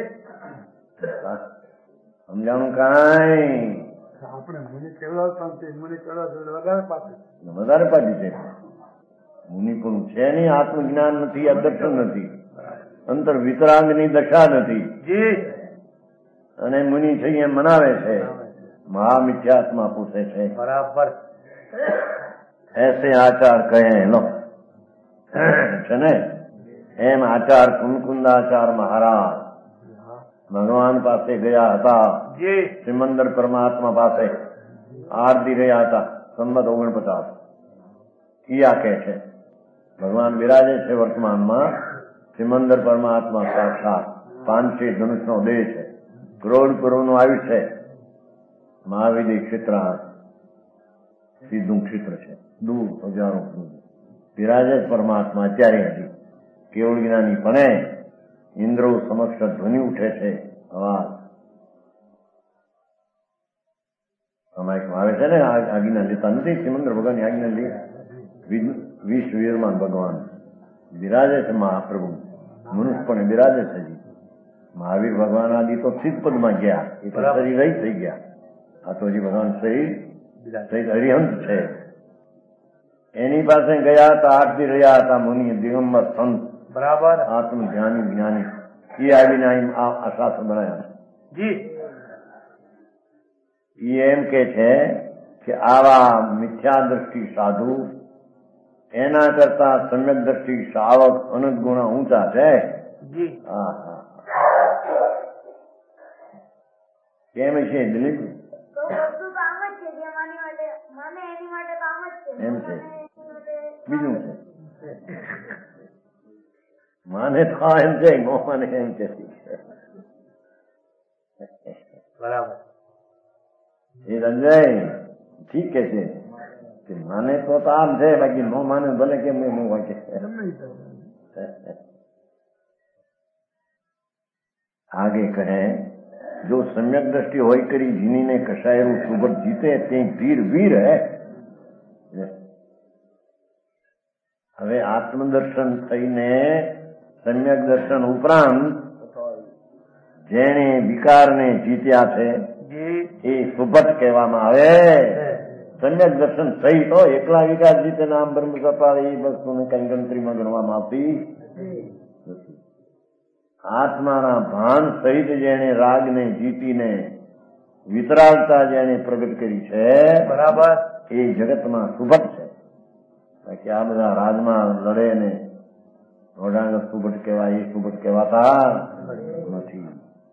સમજાણું કાંઈ આપણે મુનિ કેવડા વધારે પાછી છે. મુનિ પણ છે નહીં, આત્મજ્ઞાન નથી, અદર્શન નથી, અંતર વિતરાંગની દશા નથી. જી અને મુનિ છે એમ મનાવે છે, મહામિથ્યાત્મા પૂછે છે. બરાબર. એસે આચાર કહે લો છે ને. એમ આચાર કુંકુંદાચાર મહારાજ ભગવાન પાસે ગયા હતા. જી સિમંદર પરમાત્મા પાસે આરતી રહ્યા હતા. સંમત 49 કિયા કે છે. ભગવાન બિરાજે છે વર્તમાનમાં. સિમંદર પરમાત્મા સાક્ષાત 500 ધનુષનો દેહ છે. કરોડ કરોડનું આયુષ્ય છે. મહાવિદ્ય ક્ષેત્ર સીધું ક્ષેત્ર છે, દૂર હજારો બિરાજે પરમાત્મા અત્યારે હજી કેવળ જ્ઞાની પણ ઇન્દ્રો સમક્ષ ધ્વનિ ઉઠે છે, અવાજ અમાયકમાં આવે છે ને, આજ્ઞા લેતા નથી, સિમંદર ભગવાનની આજ્ઞા લે, વિશ્વવીરમાન ભગવાન બિરાજે છે, મહાપ્રભુ મનુષ્ય પણ બિરાજે છે. મહાવીર ભગવાન આદિ તો સિદ્ધપદમાં ગયા, એ તો શરીર રહી થઈ ગયા. આ તો હજી ભગવાન શરીર હરિહંસ છે. એની પાસે ગયા હતા, 8 દી રહ્યા હતા મુનિ દિગંબર સંત, બરાબર, આત્મ જ્ઞાની જ્ઞાની. એ આવીને આ શાસ્ત્ર બનાવ્યા જી. એ એમ કે છે કે આવા મિથ્યા દ્રષ્ટિ સાધુ એના કરતા સમ્યક દ્રષ્ટિ શ્રાવક અનંત ગુણા ઊંચા છે. જી. હા હા. કેમ છે દિલીપ? એમ છે. બીજું છે માને તો એમ છે, નો માને એમ છે. બરાબર. એ રંજાય ઠીક કે છે કે માને તો આમ છે, બાકી નો માને ભલે કેમ નહીં વાંકે. આગે કહે જો સમ્યક દ્રષ્ટિ હોય કરી જીનીને કશાયરું સુભટ જીતે તે વીર વીર હે. હવે આત્મદર્શન થઈને સમ્યક દર્શન ઉપરાંત જેણે વિકારને જીત્યા છે એ સુભટ કહેવામાં આવે. સમ્યક દર્શન થઈ તો એકલા વિકાર જીતે નામ બ્રહ્મ સપાળે એ વસ્તુને કઈ ગણતરીમાં ગણવામાં આવતી. આત્માના ભાન સહિત જેણે રાગને જીતીને વિતરાગતા જેણે પ્રગટ કરી છે, બરાબર, એ જગતમાં સુભટ છે. બાકી આ બધા રાજમાં લડે ને વડાંગ સુભટ કહેવાય, એ સુભટ કહેવાતા નથી.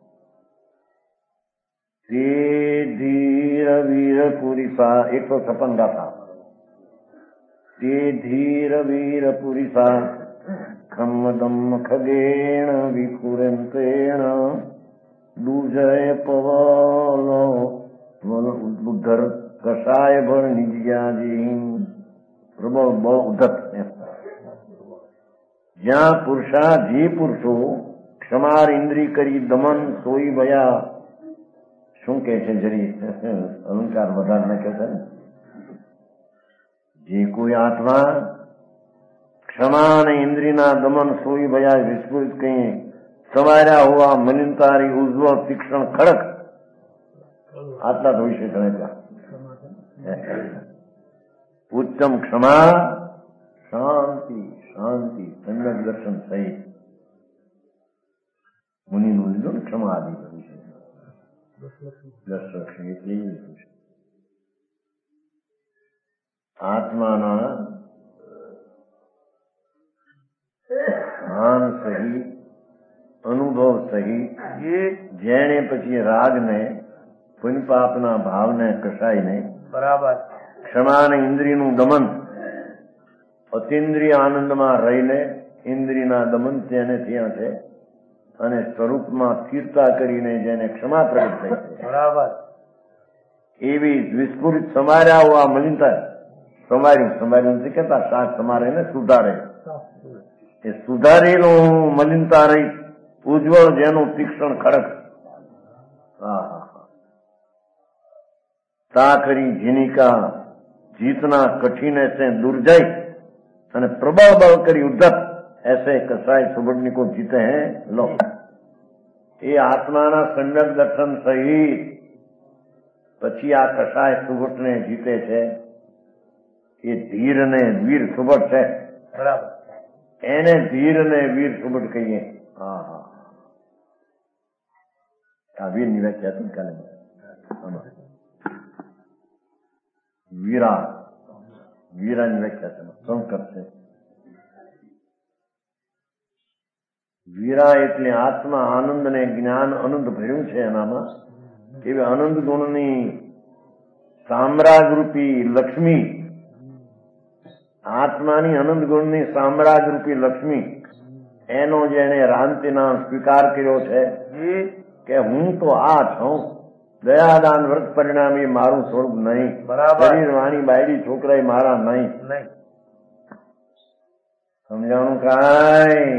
તે ધીર વીર પુરીસા 156 ગાથા. તે ધીર વીર પુરીસા ખમ્મદમ ખગેણ વિખુરંતેણ દુજય પવલો ઉદ્ધર કષાય ભર નિજ્યાજી. પ્રબળ બળ ઉદ્ધત. જ્યાં પુરુષા જે પુરુષો ક્ષમાર ઇન્દ્રિય કરી દમન સોઈ ભયા. શું કે છે જરી અલંકાર વધારે નાખે છે. જે કોઈ આત્મા ક્ષમા અને ઇન્દ્રિયના દમન સોઈ ભયા વિસ્ફુરિત કહીએ સમાર્યા હોવા મલિનતારી ઉજ્જવળ તીક્ષ્ણ ખડક. આટલા જ હોય છે ગણેતા. ઉત્તમ ક્ષમા શાંતિ શાંતિ સમ્યક દર્શન સહિત મુનિનું લીધું ને ક્ષમા આદિ કર્યું છે. 10 લક્ષણ એટલે આત્માના ભાન સહિત અનુભવ સહિત જેણે પછી રાગને પુણ્ય પાપના ભાવને કસાઈને બરાબર, ક્ષમા અને ઇન્દ્રિયનું દમન અતિન્દ્રિય આનંદમાં રહીને ઇન્દ્રિયના દમન તેને થયા છે અને સ્વરૂપમાં સ્થિરતા કરીને જેને ક્ષમા પ્રગટ થઈ છે, બરાબર, એવી વિસ્ફુરિત સમાર્યા હોવા મલિનતા. સમાર્યું નથી કહેતા, શાક સમારે ને સુધારે. એ સુધારેલું મલિનતા રહી ઉજ્જવળ જેનું તીક્ષ્ણ ખડક. તાખરી જીનિકા जीतना कठिन ऐसे दुर्जय અને પ્રબળ બળ કરી ઉદ્ધત ऐसे कसाय सुबड़नी को जीते हैं लो. એ આત્માના સમ્યક દર્શન સહિત પછી આ કસાય સુબટને જીતે છે. એ ધીર ને વીર સુબટ છે. બરાબર, એને ધીર ને વીર સુબટ કહીએ. હા હા, આ વીર ની વ્યાખ્યા હતી કાલે. વીરા વીરાની વ્યાખ્યા છે સંસ્કૃત છે. વીરા એટલે આત્મા આનંદ ને જ્ઞાન આનંદ ભર્યું છે એનામાં. એવી આનંદ ગુણની સામ્રાજરૂપી લક્ષ્મી, આત્માની આનંદ ગુણની સામ્રાજરૂપી લક્ષ્મી, એનો જેને રાંતિના સ્વીકાર કર્યો છે કે હું તો આ છું, દયાદાન વ્રત પરિણામ એ મારું સ્વરૂપ નહીં. બરાબર. શરીર વાણી બાયડી છોકરા એ મારા નહીં. નહીં. સમજાણું કાંઈ?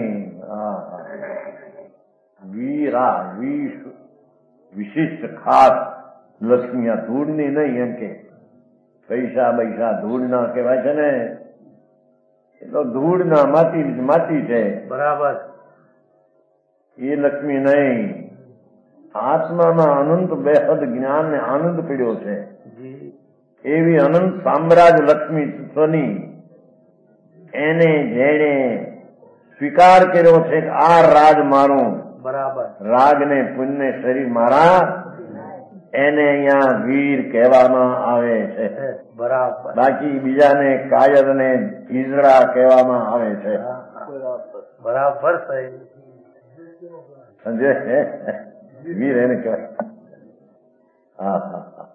વીરા વિશિષ્ટ ખાસ લક્ષ્મી આ ધૂળની નહીં. એમ કે પૈસા બૈસા ધૂળના કહેવાય છે ને, એ તો ધૂળના માટી છે. બરાબર. એ લક્ષ્મી નહીં. આત્મામાં અનંત બેહદ જ્ઞાન ને આનંદ પીડ્યો છે. જી. એવી અનંત સામ્રાજ્ય લક્ષ્મી સ્વની એને જેણે સ્વીકાર કર્યો છે કે આ રાજ મારું, બરાબર. રાગ ને પુણ્ય શરીર મારા, એને અહીંયા વીર કહેવામાં આવે છે. બરાબર. બાકી બીજાને કાયર ને ઈજડા કહેવામાં આવે છે. બરાબર. સહી. સમજે? વીર એને કહેવાય. હા હા હા.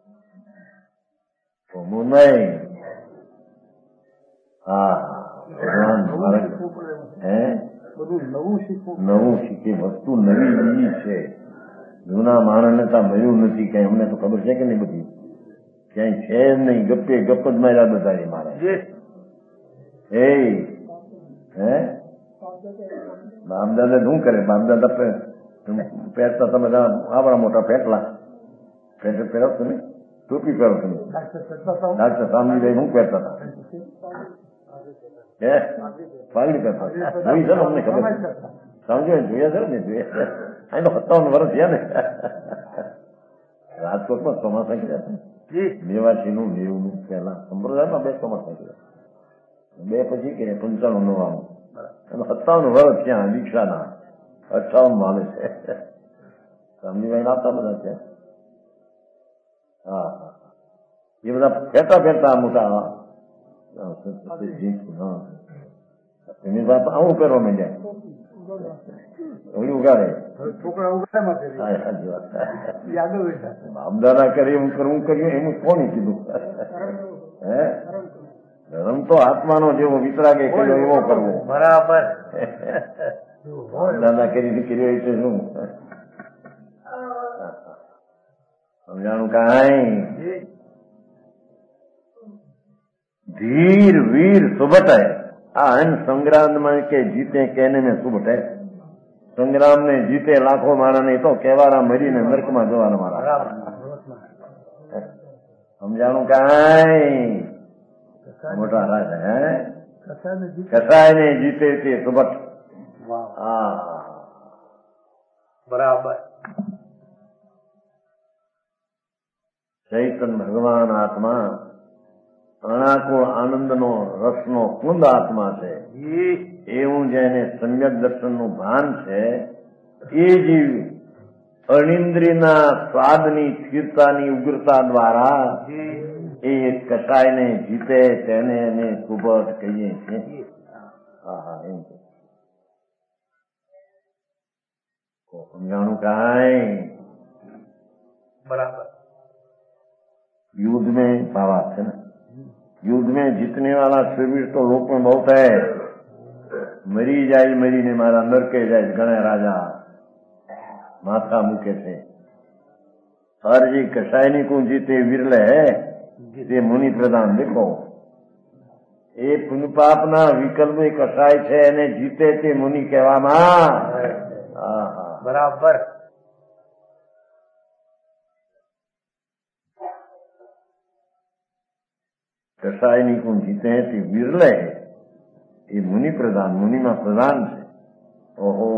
હું નહીં. હા ભગવાન હે નવું શીખે. વસ્તુ નવી નવી છે. જૂના માણસને તો મળ્યું નથી કઈ. અમને તો ખબર છે કે નહીં બધી? ક્યાંય છે જ નહીં. ગપ્પે ગપ જ માર્યા બધા મારે. હે બાપદાદા શું કરે? બાપદાદા પહેરતા તમે આપણા મોટા ફેટલા પહેરો તમે, ટોપી પહેરો તમે. ડાક્ટર સામજીભાઈ શું પહેરતા હતા? હે પાઘડી પહેરતા જોઈ છે ને? અમને ખબર સમજો જોયા છે ને? જોયા. અહીં તો 57 વર્ષ થયા ને. રાજકોટમાં ચોમાસા કર્યા છે. 82 નું 90 નું પહેલા સંપ્રદાયમાં 2 ચોમાસા કર્યા. 2 પછી કર્યા 95 9 57 વર્ષ ત્યાં દીક્ષાના 58 માલે છે. સમજીભાઈ આપતા બધા છે. હા હા. એ બધા ફેરતા ફેરતા મોટા એની વાત આવું પહેરવા માંડ્યા. ઓલી ઉગાડે બાપદાદા કરે એમ કરવું કર્યું. એનું કોને કીધું? હે ધર્મ તો આત્માનો જેવો વિતરાગે કર્યો એવો કરવો. બરાબર. દાદા કરી કર્યો એટલે શું સમજાણું કાંઈ? धीर वीर सुबट है. अन संग्राम में के जीते कहने में सुबट है. संग्राम ने जीते लाखों मारा नहीं तो केवारा मरी ने नरक में जवाना मारा. समझाणु काई? मोटा राज है. कसाय ने जीते थे सुबट. हाँ बराबर. चैतन्य भगवान आत्मा અણાકો આનંદનો રસનો કુંદ આત્મા છે. એવું જેને સમ્યક દર્શનનું ભાન છે એ જીવ અનિન્દ્રિયના સ્વાદની સ્થિરતાની ઉગ્રતા દ્વારા એ કસાયને જીતે તેને એને સુબટ કહીએ છીએ. હા હા એમ સમજાણું કાંઈ? बराबर. युद्ध में भावा है ना. युद्ध में जीतने वाला शरीर तो लोक में बहुत है. मरी जाए मरी ने मारा नरके जाए गणे राजा माथा मुके थे. हर जी कसायनी को जीते विरले है. તે મુનિ પ્રધાન દેખો એ પુण्य પાપના વિકલ્પ કસાય છે એને જીતે તે મુનિ કહેવામાં. બરાબર. कसायनी को जीते हैं ते विरले ये मुनि प्रधान. मुनिमा प्रधान છે. ઓહો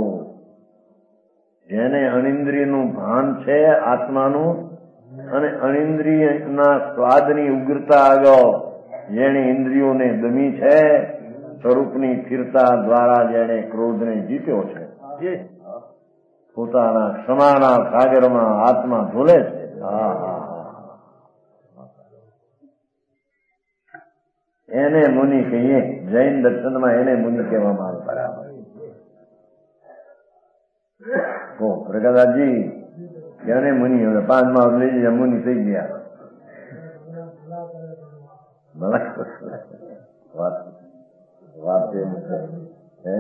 જેને અનિન્દ્રિયનું ભાન છે આત્માનું અને અનિન્દ્રિયના સ્વાદની ઉગ્રતા આગળ જેણે ઇન્દ્રિયોને દમી છે સ્વરૂપની સ્થિરતા દ્વારા જેણે ક્રોધને જીત્યો છે પોતાના ક્ષમાના સાગરમાં આત્મા ઝૂલે છે. એને મુનિ કહીએ. જૈન દર્શનમાં એને મુનિ કહેવામાં આવે. પ્રકાશજી એને મુનિ હવે 5 માં લઈ જાય મુનિ થઈ ગયા. વાત એમ છે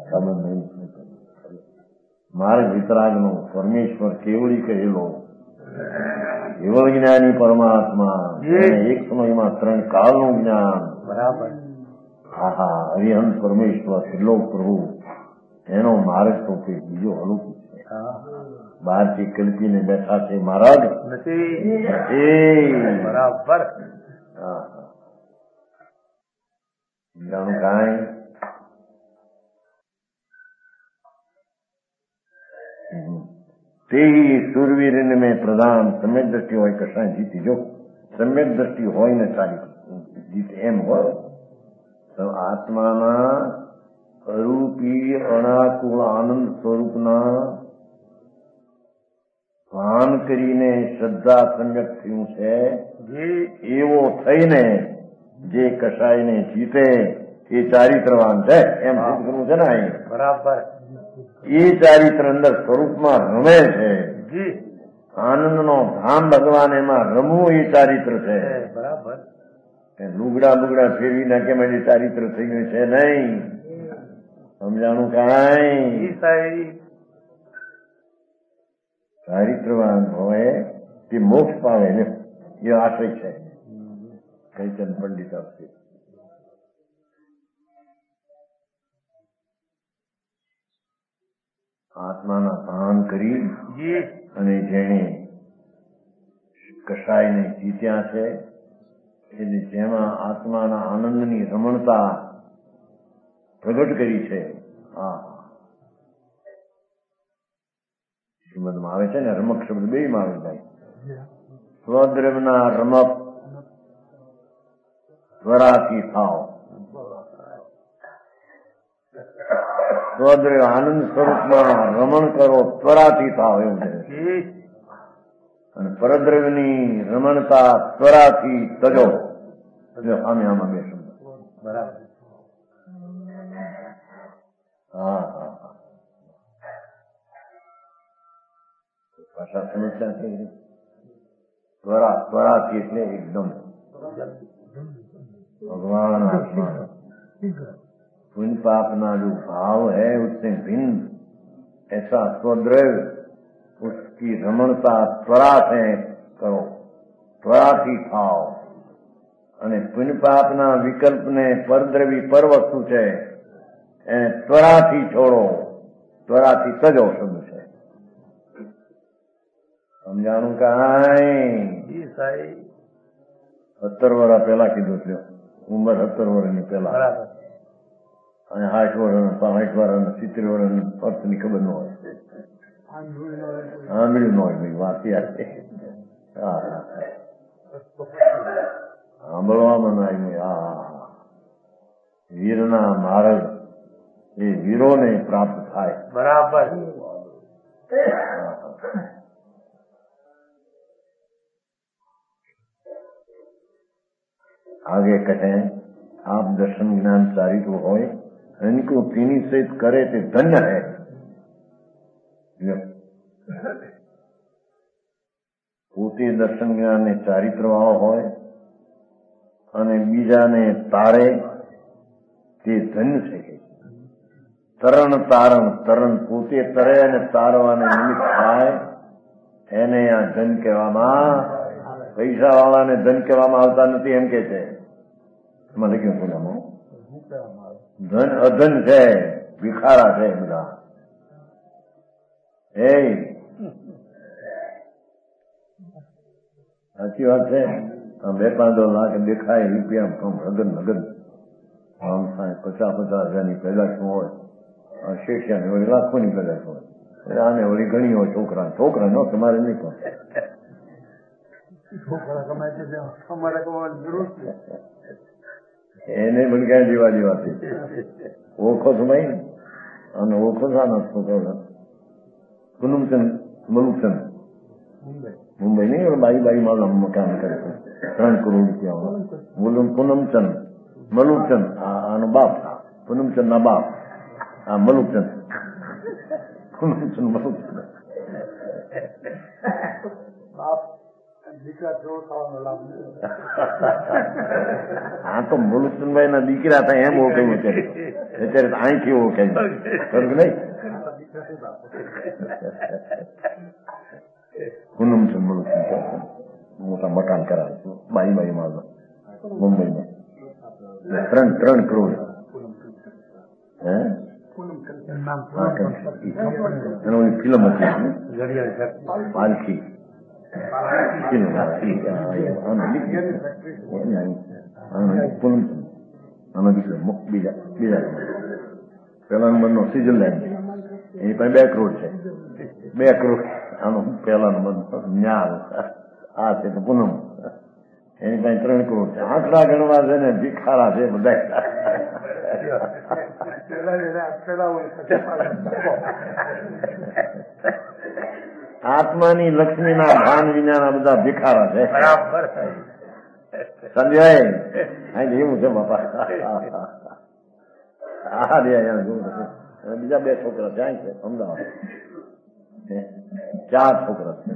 માર્ગ વિતરાગનો પરમેશ્વર કેવડી કહેલો કેવળ જ્ઞાની પરમાત્મા, એક સમયમાં 3 કાળનું જ્ઞાન. બરાબર. આહા, હરિહંસ પરમેશ્વર ત્રિલોક પ્રભુ, એનો માર્ગ તો કે બીજો અલૌકિક છે. બહારથી કલ્પીને બેઠા છે મહારાજ નથી. બરાબર. જાણું કાંઈ તે સુરવીર મેં પ્રધાન સમ્યક દ્રષ્ટિ હોય કશાય જીતી. જો સમ્યક દ્રષ્ટિ હોય ને સારી જીતે એમ હોય તો આત્માના અરૂપી અનાકુળ આનંદ સ્વરૂપના ભાન કરીને શ્રદ્ધા સમ્યક થયું છે એવો થઈને જે કશાયને જીતે એ ચારિત્રવાન છે એમ સિદ્ધ કરવું છે ને અહીં. બરાબર. એ ચારિત્ર અંદર સ્વરૂપમાં રમે છે. આનંદનો ધામ ભગવાન એમાં રમવું એ ચારિત્ર છે. બરાબર. લુગડા બુગડા ફેરવી નાખે માટે ચારિત્ર થઈ ગયું છે નહીં. સમજાણું કાંઈ. ચારિત્રવાન હોય તે મોક્ષ પામે ને એ આશય છે. કઈચંદ પંડિત આપશે. આત્માના ભાન કરી અને જેણે કશાયને જીત્યા છે એટલે જેમાં આત્માના આનંદની રમણતા પ્રગટ કરી છે. હા, શ્રીમદમાં આવે છે ને રમક શબ્દ બે માં આવે જાય. સ્વદ્રવના રમક ત્વરાથી થાવ. સ્વદ્રવ આનંદ સ્વરૂપમાં રમણ કરો ત્વરાથી થાવ એવું છે. અને પરદ્રવ્યની રમણતા ત્વરાથી તજો. સામે આમાં બે શબ્દ. બરાબર. હા હા હા, ભાષા સમજતા છે. ત્વરાથી એટલે એકદમ भगवान आत्मा पुण्य पापना जो भाव है उससे भिन्न ऐसा स्वद्रव्य उसकी रमणता त्वरा से करो. ત્વરાથી થાવ. અને પુણ્ય પાપના વિકલ્પને પરદ્રવી પર વસ્તુ છે એને ત્વરાથી છોડો. ત્વરાથી તજો શબ્દ છે. સમજાણું કાંઈ. 17 વર્ષ પહેલા કીધું છે. ઉંમર 17 વર્ષની પહેલા. અને 60 વર્ષ 65 વર્ષ 70 વર્ષ અર્થની ખબર ન હોય. સાંભળ્યું ન હોય વાત યાદ છે. સાંભળવામાં ના આવ્યું. હા, વીરના માર્ગ એ વીરોને પ્રાપ્ત થાય. બરાબર. आगे कहें आप दर्शन ज्ञान चारित्र होए इनको तीनी सहित करे ते धन्य है. પોતે દર્શન જ્ઞાન ને ચારિત્ર વાળો હોય અને બીજાને તારે તે ધન્ય છે. તરણ તારણ. તરણ પોતે તરે અને તારવાને નિમિત્ત થાય એને આ ધન કહેવામાં. પૈસા વાળાને ધન કહેવામાં આવતા નથી એમ કે છે. એમાં લખ્યું પુનામાં ધન અધન છે, ભિખારા છે બધા. એ સાચી વાત છે. 2-5 લાખ દેખાય રૂપિયા કમ નગદ નગદ આમ થાય. 50-50 હજારની પેદાશ હોય. શેષિયાની વળી લાખોની પેદાશ હોય. આને વળી ઘણી હોય છોકરા. છોકરા નો તમારે નહીં પણ એને પણ ક્યાં જેવા જેવા છે. ઓળખો છો ભાઈ ને. અને ઓળખો છો આના છોકરા પૂનમચંદ મલુકચંદ મુંબઈ નહીં બાઈ માં કામ કરે છે. 3 કરોડ રૂપિયા બોલું. પૂનમચંદ મલુકચંદ આનો બાપ. પૂનમચંદ ના બાપ આ મલુકચંદ. પૂનમચંદ મલુકચંદ હા તો મુલુકચંદભાઈ ના દીકરા હતા એમ ઓળખાયું અત્યારે અહીંથી ઓળખાયું ખરું નહીં. પૂનમચંદ મુલુકચંદ કરાવે છે બાઈમાં મુંબઈમાં 3 કરોડ. હે ફિલ્મ હતી પાલખી બીજા પેલા નંબરનો સ્વિટરલેન્ડ એની પાસે 2 કરોડ છે. 2 કરોડ આનો પેલા નંબર ન્યાલ આ છે તો પૂનમ એની પાસે 3 કરોડ છે. આટલા ગણવા છે ને ભિખારા છે બધા. આત્માની લક્ષ્મીના ભાન વિનાના બધા ભિખારા છે. બરાબર સમજાય? એવું છે બાપા. બીજા 2 છોકરા જાય છે અમદાવાદ. 4 છોકરા છે.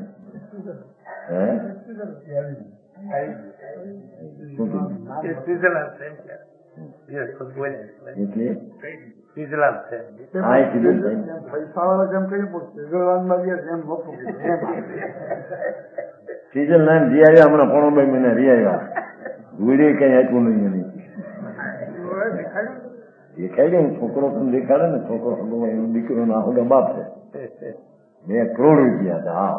સ્વિટરલેન્ડ જી આવ્યા હમણાં 2 મહિના રી આવ્યા. વિડીયો કઈ આપ્યું નહીં. દેખાય ને છોકરો પણ દેખાડે ને છોકરો દીકરો ના હોગા બાપ છે. 2 કરોડ રૂપિયા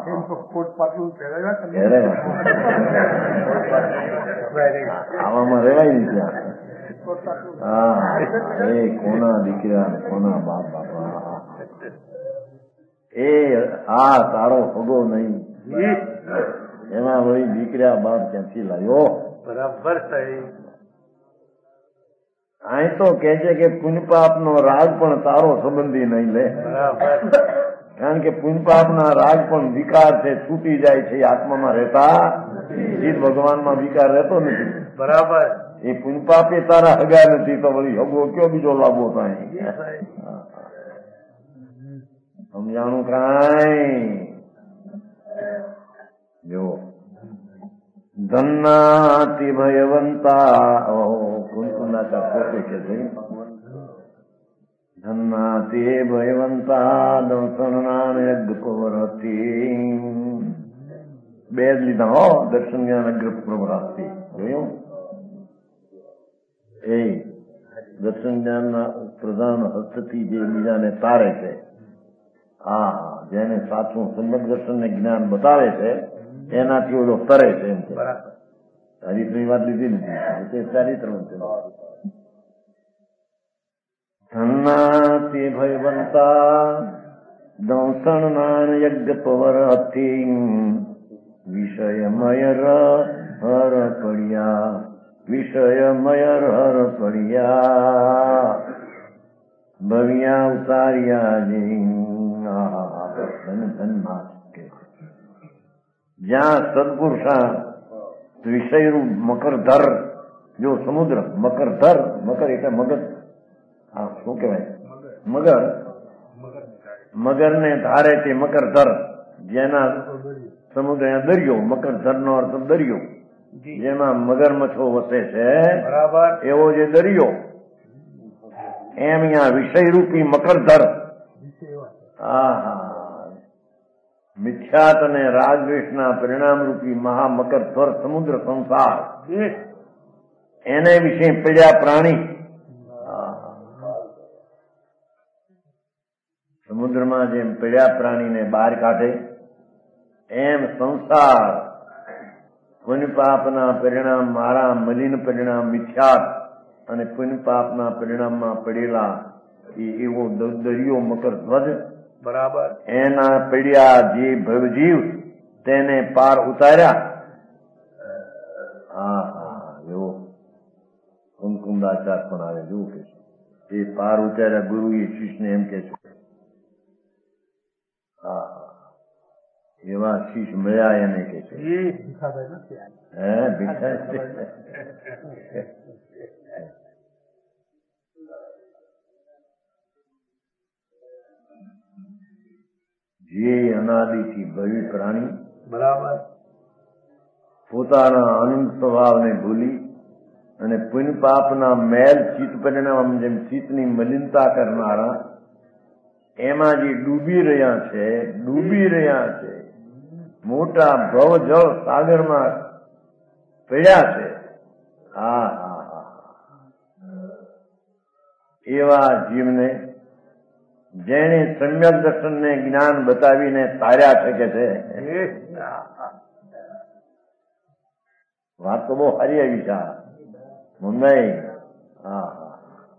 આવામાં રેવાય નહીં ત્યાં. હા એ કોના દીકરા કોના બાપ બાપા એ હા તારો હોગો નહીં એમાં વળી દીકરા બાપ ક્યાંથી લાવ્યો. બરાબર સહી. અહીં તો કે છે કે પુણ્યપાપ નો રાગ પણ તારો સંબંધી નહીં લે. કારણ કે પુણ્યપાપના રાગ પણ વિકાર છે, છૂટી જાય છે, આત્મામાં રહેતા ભગવાનમાં વિકાર રહેતો નથી. બરાબર. એ પુણ્યપાપ એ તારા હગા નથી તો વળી હગો કયો બીજો લાભો થાય. સમજાણું કાંઈ? જો ધન્નાતિ ભયવંતા કુંકુંદાતા પોતે કે છે ધન્નાતિ ભયવંતા દર્શનાન યજ્ઞ પ્રવરતી. 2 જ લીધા હો. દર્શન જ્ઞાન અગ્ર પ્રવરાતી જોયું. એ દર્શન જ્ઞાનના પ્રધાન હસ્તથી જે બીજાને તારે છે. હા જેને સાચું સમ્યક દર્શન ને જ્ઞાન બતાવે છે એનાથી ઓલો તરે છે એમ છે. ચારિત્રની વાત લીધી નથી. ચારિત્ર ધન્નાતિ ભયવંતા દંસણ યજ્ઞ પવરથી વિષયમય હર પડ્યા વિષયમય હર પડ્યા ભવ્યા ઉતાર્યા જ્યાં સદપુરુષા વિષયરૂપ મકરધર જો સમુદ્ર મકરધર મકર એટલે મગજ. હા શું કહેવાય? મગર ને ધારે તે મકરધર જેના સમુદ્ર દરિયો. મકરધર નો અર્થ દરિયો જેમાં મગરમચ્છો વસે છે એવો જે દરિયો એમ અહીંયા વિષયરૂપી મકરધર. મિથ્યાત અને રાગદ્વેષના પરિણામરૂપી મહામકર સ્વર સમુદ્ર સંસાર એને વિશે પડ્યા પ્રાણી. સમુદ્રમાં જેમ પડ્યા પ્રાણીને બહાર કાઢે એમ સંસાર પુણ્યપાપના પરિણામ મારા મલિન પરિણામ મિથ્યાત અને પુણ્યપાપના પરિણામમાં પડેલા એવો દરિયો મકર ધ્વજ. બરાબર. એના પડ્યા જે ભવજીવ તેને પાર ઉતાર્યા. હા હા એવો કુમકુંદાચાર પણ આવે જેવું કે છે એ પાર ઉતાર્યા. ગુરુ એ શિષ્યને એમ કે છે. હા એવા શિષ્ય મળ્યા એને કે છે. હે ભીખા જે અનાદિથી ભવ્ય પ્રાણી. બરાબર. પોતાના આનંદ સ્વભાવને ભૂલી અને પુણ્ય પાપના મેલ ચિત્ત પરિણામ જેમ ચિત્તની મલિનતા કરનારા એમાં જે ડૂબી રહ્યા છે મોટા ભવજળ સાગરમાં પીડ્યા છે. હા હા હા, એવા જીવને જેને સમ્યક દર્શનને જ્ઞાન બતાવીને તાર્યા છે કે છે. વાત તો બહુ સારી આવી છે મુંબઈ. હા હા,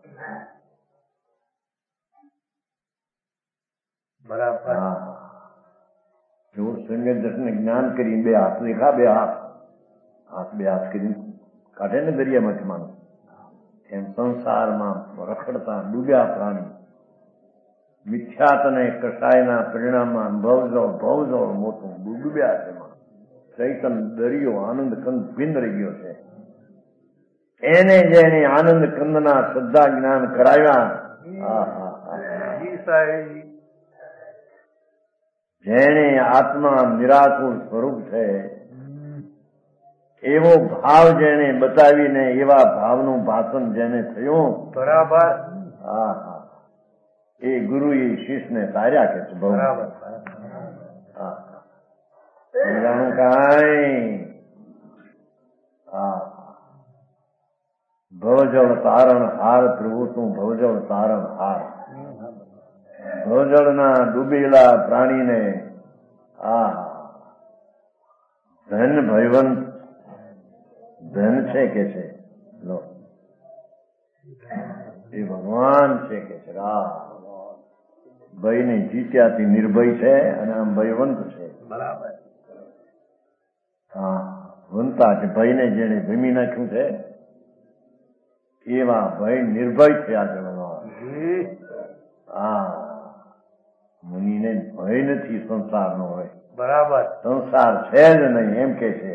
બરાબર. જો સમ્યક દર્શન જ્ઞાન કરી બે હાથ દેખા, બે હાથ કરી કાઢે ને દરિયામાંથી માણસ, એમ સંસારમાં રખડતા ડૂબ્યા પ્રાણી મિથ્યાત અને કસાયના પરિણામમાં ભવજળ મોટું ડૂબ્યા છે. ચૈતન દરિયો આનંદ કંદ ભિન્ન રહી ગયો છે. એને જેને આનંદ કંદના શ્રદ્ધા જ્ઞાન કરાવ્યા, જેને આત્મા નિરાકુર સ્વરૂપ છે એવો ભાવ જેને બતાવીને એવા ભાવનું ભાષણ જેને થયું, બરાબર. હા હા, એ ગુરુ એ શિષ્યને તાર્યા કે છે. બરાબર. હા, જાણું કાંઈ. હા, ભવજળ તારણ હાર પ્રભુ તું ભવજળ તારણ હાર. ભવજળના ડૂબેલા પ્રાણીને ધન ભયવંત ધન છે કે છે, લો એ ભગવાન છે કે છે. ભયને જીત્યાથી નિર્ભય છે અને આમ ભયવંત છે. બરાબર. હા, વંતા છે. ભયને જેને ભમી નાખ્યું છે એવા ભય નિર્ભય થયા છે ભગવાન. હા, મુનિને ભય નથી સંસારનો હોય. બરાબર. સંસાર છે જ નહીં એમ કે છે.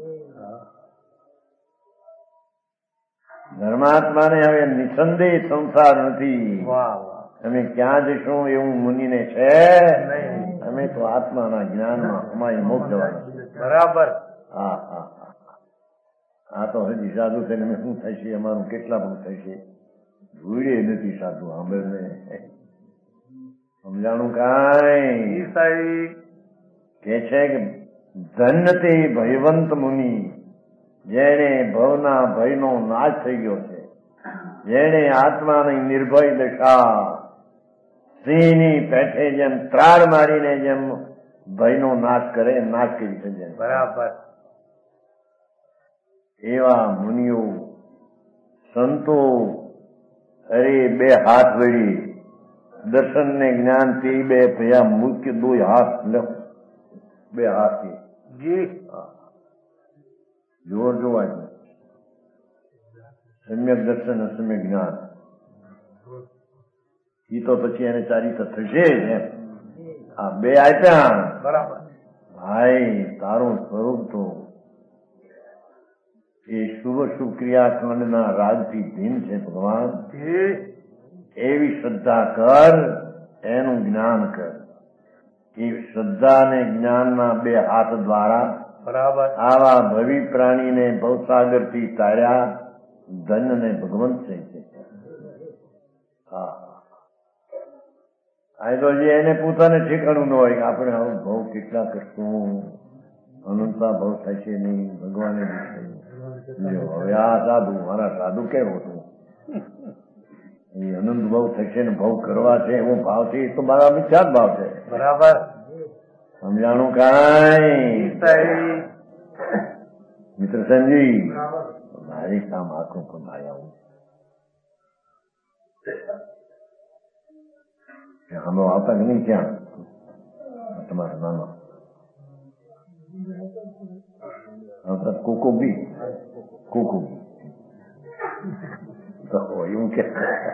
ધર્માત્માને હવે નિસંદેહ સંસાર નથી. અમે ક્યાં જઈશું એવું મુનિને છે. અમે તો આત્માના જ્ઞાનમાં અમારી મોક્ષ જવાનું. બરાબર. હા હા હા, આ તો હજી સાધુ થઈને અમે શું થાય છે, અમારું કેટલા બધું થાય છે. જોડે નથી સાધુ સાંભળને. સમજાણું કાંઈ. કે છે કે ધન્ય તે ભયવંત મુનિ, જેને ભવના ભયનો નાશ થઈ ગયો છે, જેને આત્માની નિર્ભય દશા સિંહની પેઠે જેમ ત્રાડ મારીને જેમ ભયનો નાશ કરે, નાશ કરી છે. બરાબર. એવા મુનિઓ સંતો અરે બે હાથ વળી દર્શન ને જ્ઞાન તે બે ભયા મુખ્ય દો હાથ લો, બે હાથ જોર જોવાય. સમ્યક દર્શન અસમ્યક જ્ઞાન એ તો પછી એને ચારિત્ર થશે જ. આ બે આપ્યા. બરાબર. ભાઈ તારું સ્વરૂપ તો એ શુભ ક્રિયાકાંડના રાજથી ભિન્ન છે ભગવાન. એવી શ્રદ્ધા કર, એનું જ્ઞાન કર. એ શ્રદ્ધા અને જ્ઞાનના બે હાથ દ્વારા બરાબર આવા ભવિ પ્રાણીને ભવસાગરથી તાર્યા ધન ને ભગવંત છે. હા, આ તો જે એને પોતાને ઠેકાણું ન હોય કે આપણે હવે ભવ કેટલા કરશું, અનંતા ભવ થાય છે નહીં, ભગવાને હવે આ સાધુ મારા સાધુ કેવો હતું, એ અનંત ભાવ થશે ને ભવ કરવા છે એવો ભાવ છે, એ તો મારા મિથ્યા ભાવ છે. બરાબર. સમજાણું કાંઈ. મિત્ર સંજી મારી કામ આખું પણ આવ્યા અમે આવતા કે નહીં ક્યાં તમારા નાના આવતા કોકોબી તો એવું કે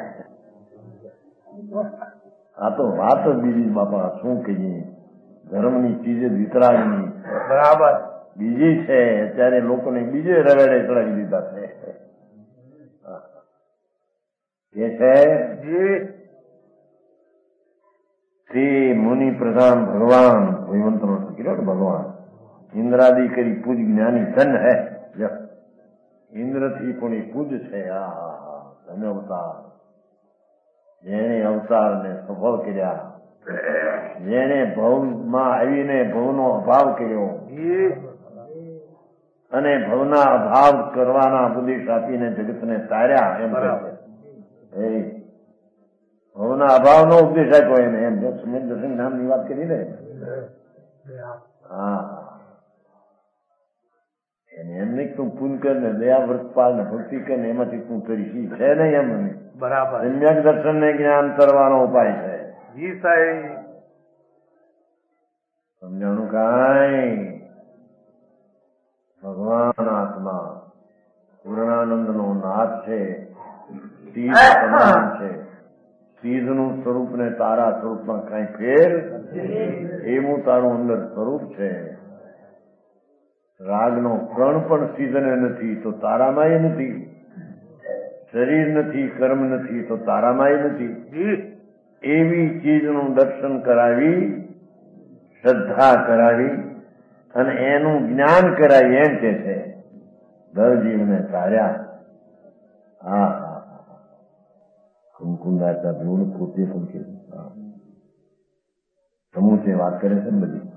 આ તો વાત જ બીજી બાપા શું કહીએ, ધર્મની ચીજ વિતરાગની બરાબર બીજી છે. અત્યારે લોકોને બીજે રવેડે ચડાવી દીધા છે. એ છે તે મુનિ પ્રધાન ભગવાન ભગવંતનો ભગવાન ઇન્દ્રાદિ કરી પૂજ જ્ઞાની ધન હે. ઇન્દ્રથી પણ એ પૂજ છે. ધન અવતાર, જેને અવતારને સફળ કર્યા, જેને ભવમાં આવીને ભવનો અભાવ કર્યો, અને ભવના અભાવ કરવાના ઉપદેશ આપીને જગતને તાર્યા એમ કહે છે. ભવના અભાવનો ઉપદેશ આપ્યો એને એમ જો સમ્યક દર્શન નામની વાત કરી ને. હા એમ નહીં તું પૂન કર ને દયા વ્રતપાલ ને ભક્તિ કર ને એમાંથી તું કરીશ છે નહીં એમ નહીં. બરાબર. સમ્યક દર્શન ને જ્ઞાન કરવાનો ઉપાય છે. જી સાહેબ. સમજાણું કાંઈ? ભગવાન આત્મા પૂર્ણાનંદ નો નાથ છે, સીધ સમાન છે. સીધ નું સ્વરૂપ ને તારા સ્વરૂપમાં કઈ ફેર એવું તારું અંદર સ્વરૂપ છે. રાગનો કણ પણ સીધને નથી તો તારામાંય નથી. શરીર નથી, કર્મ નથી તો તારામાંય નથી. એવી ચીજનું દર્શન કરાવી, શ્રદ્ધા કરાવી અને એનું જ્ઞાન કરાવી એમ કે છે દરજીવને તાર્યા. હા હા કુમકુંદાતા ધૂળ પોતે પણ કે સમૂચે વાત કરે છે ને બધી.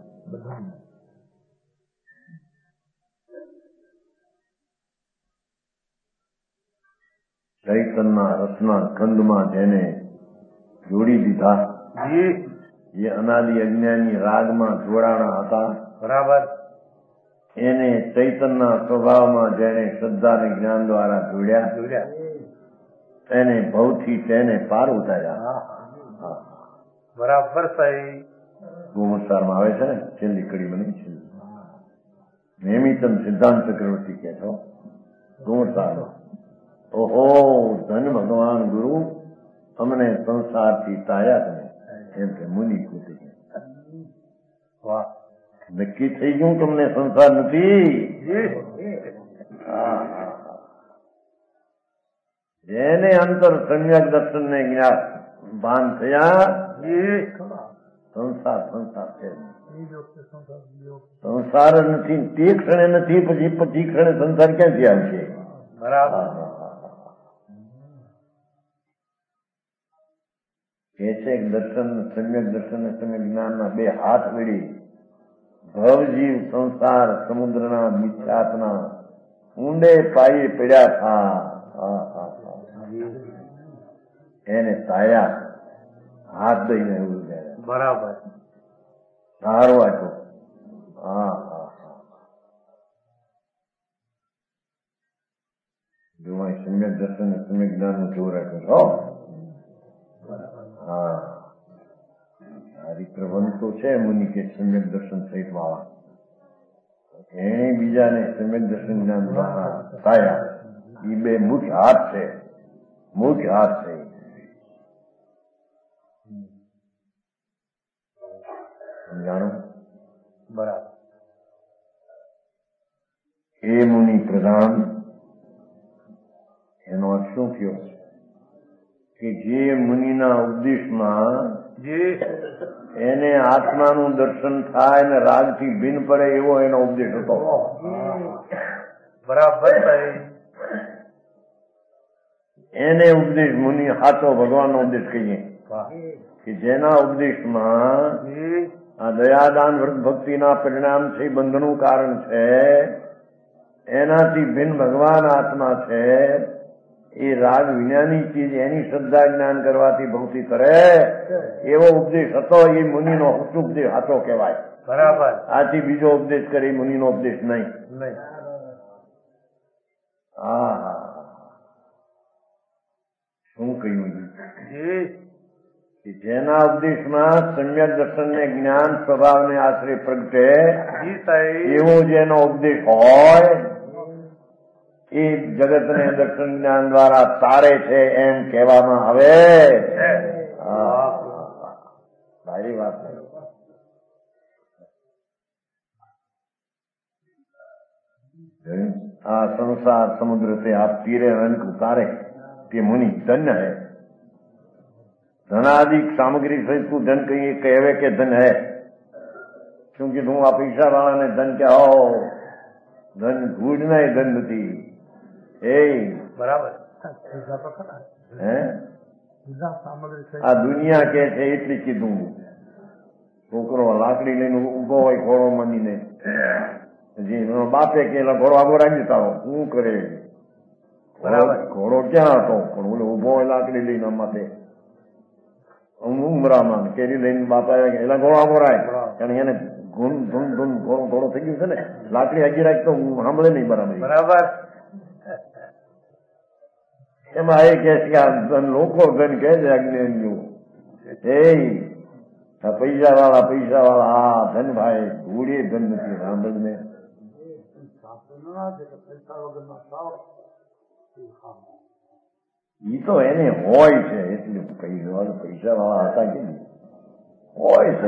ચૈતનના રસના કંદમાં જેને જોડી દીધા, જે અનાદિ અજ્ઞાની રાગમાં જોડાણા હતા, બરાબર. એને ચૈતનના સ્વભાવમાં જેને શ્રદ્ધા અને જ્ઞાન દ્વારા જોડ્યા, એને ભવથી તેને પાર ઉતાર્યા. બરાબર સાહેબ. ગોમસારમાં આવે છે ને છેલ્લી કડી બની છે. નિયમિતમ સિદ્ધાંત ચક્રવર્તી કે છો ગોમસારમાં. ઓહો ધન ભગવાન ગુરુ અમને સંસારથી તાર્યા તમે એમ કે મુનિ પોતે નક્કી થઈ ગયું તમને સંસાર નથી. જેને અંતર સમ્યક દર્શન ને જ્ઞાન ભાન થયા સંસાર સંસાર છે. સંસાર નથી તે ક્ષણે નથી, પછી ક્ષણે સંસાર ક્યાંથી આવશે? બરાબર. કે છે દર્શન સમ્યક દર્શન અને સમ્યક જ્ઞાનના બે હાથ વળી ભવજીવ સંસાર સમુદ્રના મિથ્યાત્મા ઊંડે પાયે પડ્યા થા. એને તાર્યા, હાથ દઈને એવું બરાબર. સારો આટો. હા હા હા જો સમ્યક દર્શન અને સમ્યક જ્ઞાન નું જોર રાખ્યો. હા હરિપ્રબંધ તો છે મુનિ કે સમ્યક દર્શન સહિત વાળા એને બીજાને સમ્યક દર્શન જ્ઞાન દ્વારા થયા. એ બે મુખ્ય હાથ છે, મુખ્ય હાથ છે. સમજાણું? બરાબર. એ મુનિ પ્રધાન એનો અર્થ શું થયો કે જે મુનિના ઉપદેશમાં એને આત્માનું દર્શન થાય ને રાગથી ભિન્ન પડે એવો એનો ઉપદેશ હતો. બરાબર. એને ઉપદેશ મુનિ સાચો ભગવાનનો ઉપદેશ કહીએ કે જેના ઉપદેશમાં આ દયાદાન વ્રત ભક્તિના પરિણામ છે, બંધનું કારણ છે, એનાથી ભિન્ન ભગવાન આત્મા છે. એ રાગ વિનાની ચીજ એની શ્રદ્ધા જ્ઞાન કરવાથી ભક્તિ કરે એવો ઉપદેશ હતો. એ મુનિનો ઉપદેશ સાચો કહેવાય. બરાબર. આથી બીજો ઉપદેશ કરે એ મુનિનો ઉપદેશ નહીં. હા શું કહ્યું કે જેના ઉપદેશમાં સમ્યક દર્શન ને જ્ઞાન સ્વભાવને આશરે પ્રગટે એવો જેનો ઉપદેશ હોય એ જગતને દર્શન જ્ઞાન દ્વારા તારે છે એમ કહેવામાં આવે. સારી વાત. આ સંસાર समुद्र से आप तीरे रंग उतारे कि मुनि धन्य है. धनाधिक सामग्री सहित तू धन कहीं कहे के धन है, क्योंकि तू आप पैसा वाला ने धन क्या हो, धन ढूंढना ही धन नहीं. બરાબર. આ દુનિયા કે છે એટલી કીધું. છોકરો લાકડી લઈને ઉભો હોય ખોળો માંડીને હજી એનો બાપે કે એલા ઘોડો આગો રાખી તારો શું કરે? બરાબર. ઘોડો ક્યાં હતો? પણ ઓલો ઉભો હોય લાકડી લઈને માથે ઉમરામાં કેરી લઈને બાપા એલા ઘોડો આગો રાખ. કારણ એને ધૂન ધૂન ધૂન ઘોડો થઈ ગયું છે ને, લાકડી આગી રાખ તો હું સાંભળે નહીં બરાબર. બરાબર. એમાં એ કે છે કે આ લોકો ધન કહે છે અજ્ઞાનીઓ, એ પૈસા વાળા હા ધન ભાઈ, ધૂળે ધન નથી. સાંભળ ને, ઈ તો એને હોય છે એટલું પૈસા વાળા હતા કે હોય છે.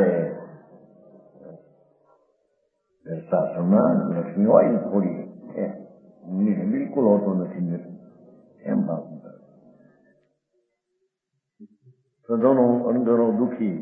શાસ્ત્રમાં લક્ષ્મી હોય ને થોડી બિલકુલ હોતો નથી એમ ભાવ. સદોનો અંદરો દુઃખી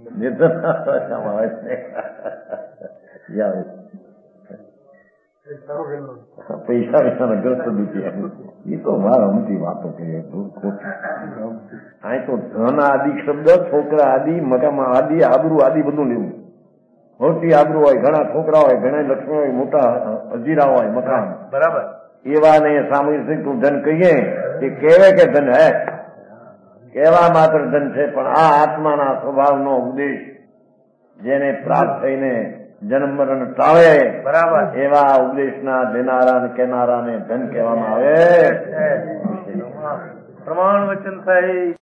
પૈસા પૈસાના ગ્રસ્ત દુઃખી એ તો મારા અમથી વાતો કરીએ. અહીં તો ધન આદિ શબ્દ, છોકરા આદિ, મકામાં આદિ, આબરૂ આદિ બધું લેવું. મોટી આબરૂ હોય, ઘણા છોકરા હોય, ઘણા લક્ષ્મી હોય, મોટા હજીરા હોય, મકાન બરાબર. એવા ને સામૂહિક તું ધન કહીએ કે કહેવે કે ધન હે, કહેવા માત્ર ધન છે. પણ આ આત્માના સ્વભાવનો ઉપદેશ જેને પ્રાપ્ત થઈને જન્મ મરણ ટાળે, બરાબર, એવા ઉપદેશના દેનારા ને કહેનારાને ધન કહેવામાં આવે. પ્રમાણ વચન થાય.